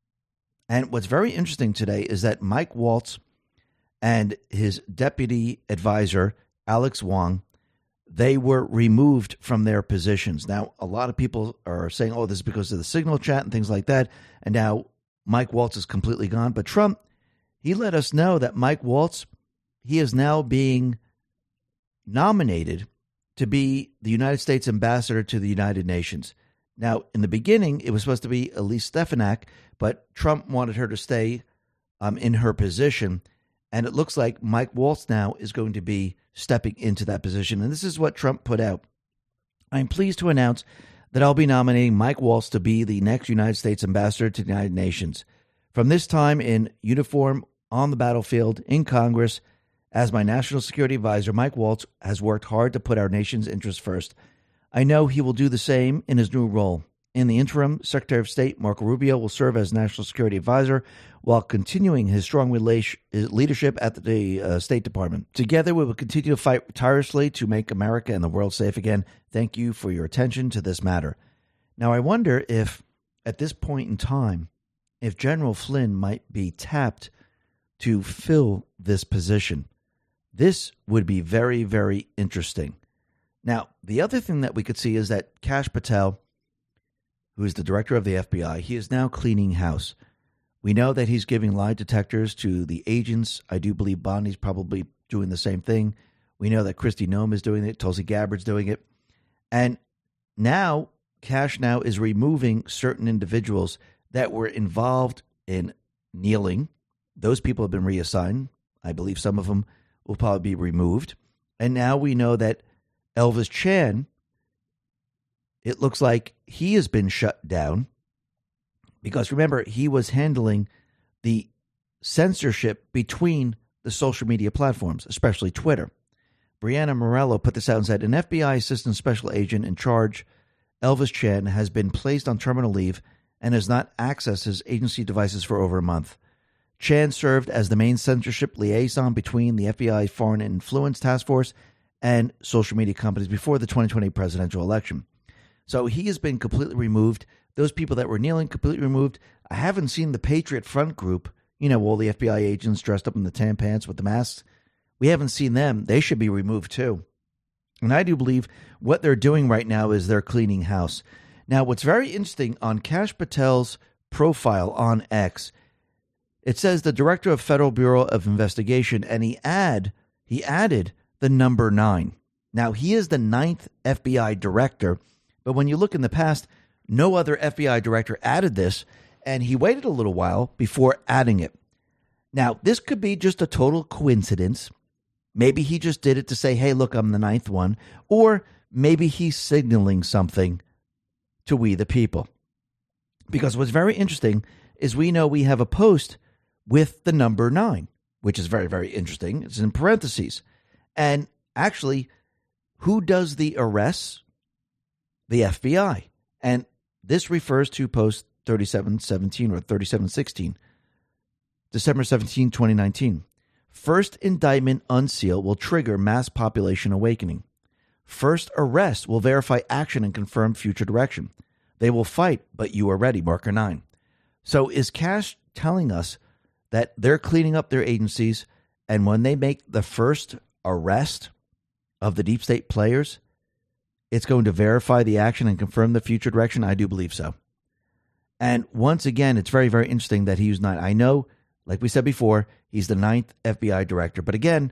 And what's very interesting today is that Mike Waltz and his deputy advisor, Alex Wong, they were removed from their positions. Now, a lot of people are saying, oh, this is because of the Signal chat and things like that. And now Mike Waltz is completely gone. But Trump, he let us know that Mike Waltz, he is now being nominated to be the United States ambassador to the United Nations. Now, in the beginning, it was supposed to be Elise Stefanik, but Trump wanted her to stay in her position. And it looks like Mike Waltz now is going to be stepping into that position. And this is what Trump put out. I'm pleased to announce that I'll be nominating Mike Waltz to be the next United States ambassador to the United Nations. From this time in uniform on the battlefield, in Congress. As my national security advisor, Mike Waltz has worked hard to put our nation's interests first. I know he will do the same in his new role. In the interim, Secretary of State Marco Rubio will serve as national security advisor while continuing his strong leadership at the State Department. Together, we will continue to fight tirelessly to make America and the world safe again. Thank you for your attention to this matter. Now, I wonder if, at this point in time, if General Flynn might be tapped to fill this position. This would be very, very interesting. Now, the other thing that we could see is that Kash Patel, who is the director of the FBI, he is now cleaning house. We know that he's giving lie detectors to the agents. I do believe Bondi's probably doing the same thing. We know that Kristi Noem is doing it. Tulsi Gabbard's doing it. And now, Kash now is removing certain individuals that were involved in kneeling. Those people have been reassigned. I believe some of them will probably be removed. And now we know that Elvis Chan, it looks like he has been shut down because, remember, he was handling the censorship between the social media platforms, especially Twitter. Brianna Morello put this out and said, an FBI assistant special agent in charge, Elvis Chan, has been placed on terminal leave and has not accessed his agency devices for over a month. Chan served as the main censorship liaison between the FBI Foreign Influence Task Force and social media companies before the 2020 presidential election. So he has been completely removed. Those people that were kneeling, completely removed. I haven't seen the Patriot Front group, all the FBI agents dressed up in the tan pants with the masks. We haven't seen them. They should be removed too. And I do believe what they're doing right now is they're cleaning house. Now, what's very interesting on Kash Patel's profile on X, it says the Director of Federal Bureau of Investigation, and he added the number 9. Now, he is the 9th FBI director, but when you look in the past, no other FBI director added this, and he waited a little while before adding it. Now, this could be just a total coincidence. Maybe he just did it to say, hey, look, I'm the 9th one. Or maybe he's signaling something to we the people. Because what's very interesting is we know we have a post with the number 9, which is very, very interesting. It's in parentheses. And actually, who does the arrests? The FBI. And this refers to post 3717 or 3716, December 17, 2019. First indictment unseal will trigger mass population awakening. First arrest will verify action and confirm future direction. They will fight, but you are ready, marker 9. So is Kash telling us that they're cleaning up their agencies, and when they make the first arrest of the deep state players, it's going to verify the action and confirm the future direction? I do believe so. And once again, it's very, very interesting that he used 9. I know, like we said before, he's the 9th FBI director. But again,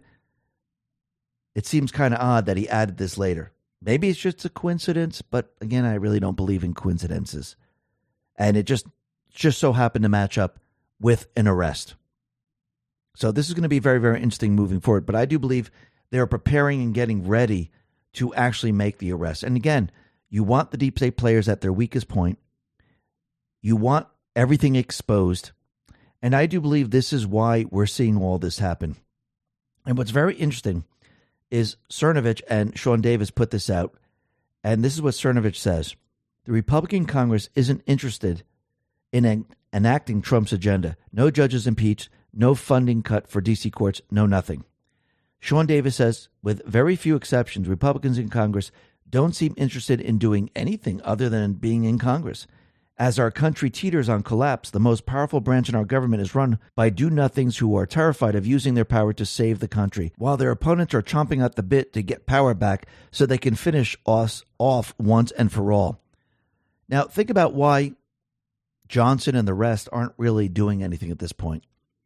it seems kind of odd that he added this later. Maybe it's just a coincidence, but again, I really don't believe in coincidences. And it just so happened to match up with an arrest. So this is going to be very, very interesting moving forward. But I do believe they're preparing and getting ready to actually make the arrest. And again, you want the deep state players at their weakest point. You want everything exposed. And I do believe this is why we're seeing all this happen. And what's very interesting is Cernovich and Sean Davis put this out. And this is what Cernovich says. The Republican Congress isn't interested in enacting Trump's agenda. No judges impeached, no funding cut for D.C. courts, no nothing. Sean Davis says, with very few exceptions, Republicans in Congress don't seem interested in doing anything other than being in Congress. As our country teeters on collapse, the most powerful branch in our government is run by do-nothings who are terrified of using their power to save the country, while their opponents are chomping at the bit to get power back so they can finish us off once and for all. Now, think about why Johnson and the rest aren't really doing anything at this point.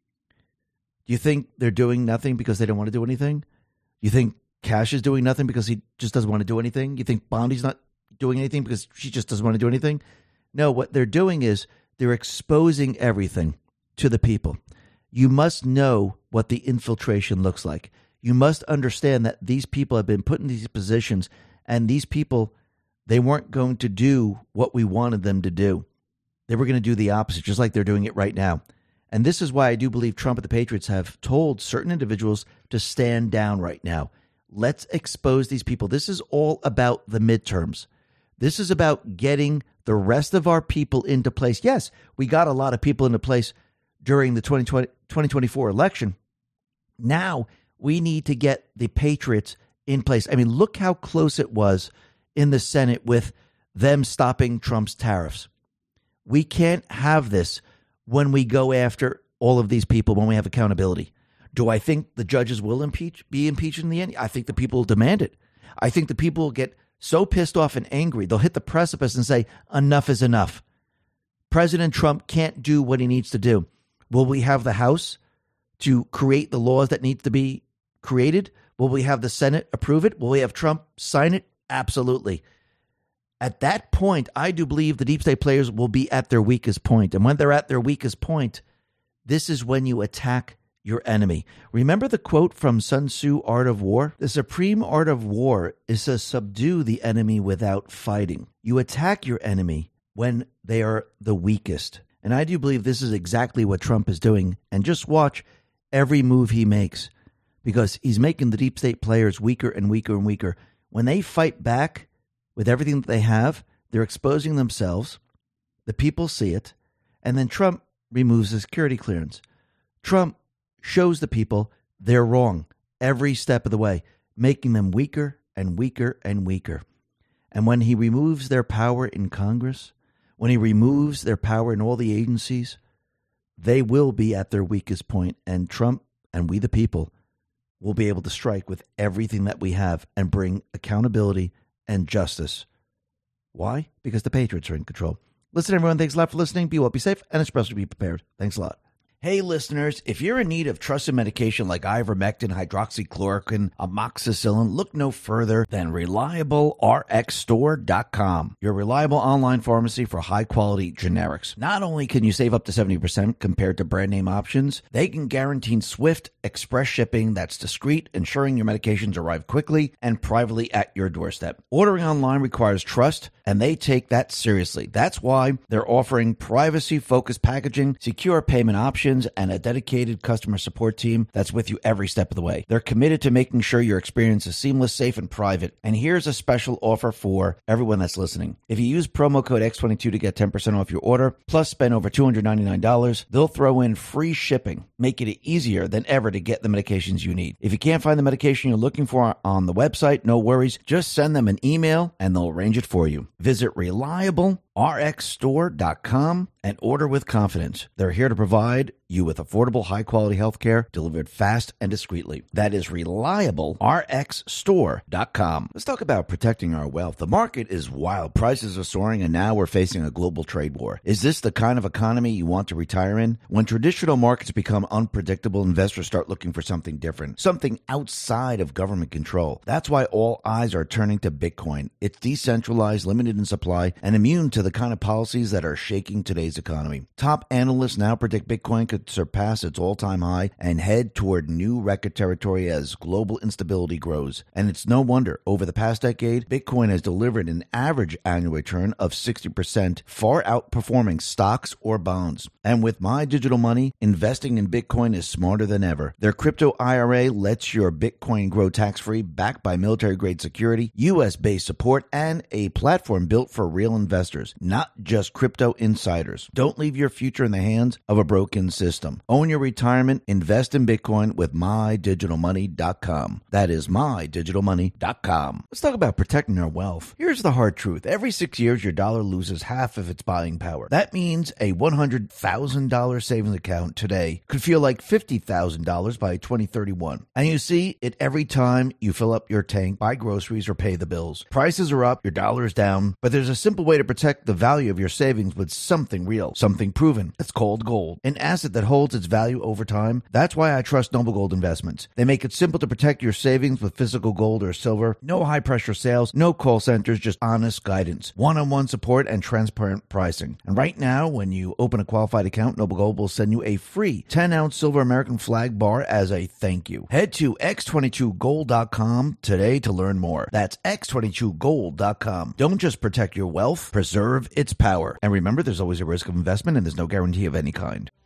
Do you think they're doing nothing because they don't want to do anything? Do you think Kash is doing nothing because he just doesn't want to do anything? You think Bondi's not doing anything because she just doesn't want to do anything? No, what they're doing is they're exposing everything to the people. You must know what the infiltration looks like. You must understand that these people have been put in these positions, and these people, they weren't going to do what we wanted them to do. They were going to do the opposite, just like they're doing it right now. And this is why I do believe Trump and the Patriots have told certain individuals to stand down right now. Let's expose these people. This is all about the midterms. This is about getting the rest of our people into place. Yes, we got a lot of people into place during the 2024 election. Now we need to get the Patriots in place. I mean, look how close it was in the Senate with them stopping Trump's tariffs. We can't have this when we go after all of these people, when we have accountability. Do I think the judges will be impeached in the end? I think the people will demand it. I think the people will get so pissed off and angry, they'll hit the precipice and say, enough is enough. President Trump can't do what he needs to do. Will we have the House to create the laws that need to be created? Will we have the Senate approve it? Will we have Trump sign it? Absolutely. At that point, I do believe the deep state players will be at their weakest point. And when they're at their weakest point, this is when you attack your enemy. Remember the quote from Sun Tzu, Art of War? The supreme art of war is to subdue the enemy without fighting. You attack your enemy when they are the weakest. And I do believe this is exactly what Trump is doing. And just watch every move he makes, because he's making the deep state players weaker and weaker and weaker. When they fight back with everything that they have, they're exposing themselves. The people see it. And then Trump removes the security clearance. Trump shows the people they're wrong every step of the way, making them weaker and weaker and weaker. And when he removes their power in Congress, when he removes their power in all the agencies, they will be at their weakest point. And Trump and we the people will be able to strike with everything that we have and bring accountability and justice. Why? Because the Patriots are in control. Listen, everyone, thanks a lot for listening. Be well, be safe, and especially be prepared. Thanks a lot. Hey, listeners, if you're in need of trusted medication like ivermectin, hydroxychloroquine, amoxicillin, look no further than ReliableRxStore.com, your reliable online pharmacy for high-quality generics. Not only can you save up to 70% compared to brand-name options, they can guarantee swift, express shipping that's discreet, ensuring your medications arrive quickly and privately at your doorstep. Ordering online requires trust, and they take that seriously. That's why they're offering privacy-focused packaging, secure payment options, and a dedicated customer support team that's with you every step of the way. They're committed to making sure your experience is seamless, safe, and private. And here's a special offer for everyone that's listening. If you use promo code X22 to get 10% off your order, plus spend over $299, they'll throw in free shipping, making it easier than ever to get the medications you need. If you can't find the medication you're looking for on the website, no worries. Just send them an email and they'll arrange it for you. Visit ReliableRxStore.com and order with confidence. They're here to provide you with affordable, high-quality health care delivered fast and discreetly. That is ReliableRxStore.com. Let's talk about protecting our wealth. The market is wild. Prices are soaring, and now we're facing a global trade war. Is this the kind of economy you want to retire in? When traditional markets become unpredictable, investors start looking for something different, something outside of government control. That's why all eyes are turning to Bitcoin. It's decentralized, limited in supply, and immune to the kind of policies that are shaking today's economy. Top analysts now predict Bitcoin could surpass its all-time high and head toward new record territory as global instability grows. And it's no wonder, over the past decade, Bitcoin has delivered an average annual return of 60%, far outperforming stocks or bonds. And with My Digital Money, investing in Bitcoin is smarter than ever. Their crypto IRA lets your Bitcoin grow tax-free, backed by military-grade security, U.S.-based support, and a platform built for real investors, not just crypto insiders. Don't leave your future in the hands of a broken system. Own your retirement. Invest in Bitcoin with MyDigitalMoney.com. That is MyDigitalMoney.com. Let's talk about protecting our wealth. Here's the hard truth. Every 6 years, your dollar loses half of its buying power. That means a $100,000 savings account today could feel like $50,000 by 2031. And you see it every time you fill up your tank, buy groceries, or pay the bills. Prices are up, your dollar is down, but there's a simple way to protect the value of your savings with something real, something proven. It's called gold, an asset that holds its value over time. That's why I trust Noble Gold Investments. They make it simple to protect your savings with physical gold or silver. No high-pressure sales, no call centers, just honest guidance, one-on-one support, and transparent pricing. And right now, when you open a qualified account, Noble Gold will send you a free 10-ounce silver American flag bar as a thank you. Head to x22gold.com today to learn more. That's x22gold.com. Don't just protect your wealth, preserve its power. And remember, there's always a risk of investment, and there's no guarantee of any kind.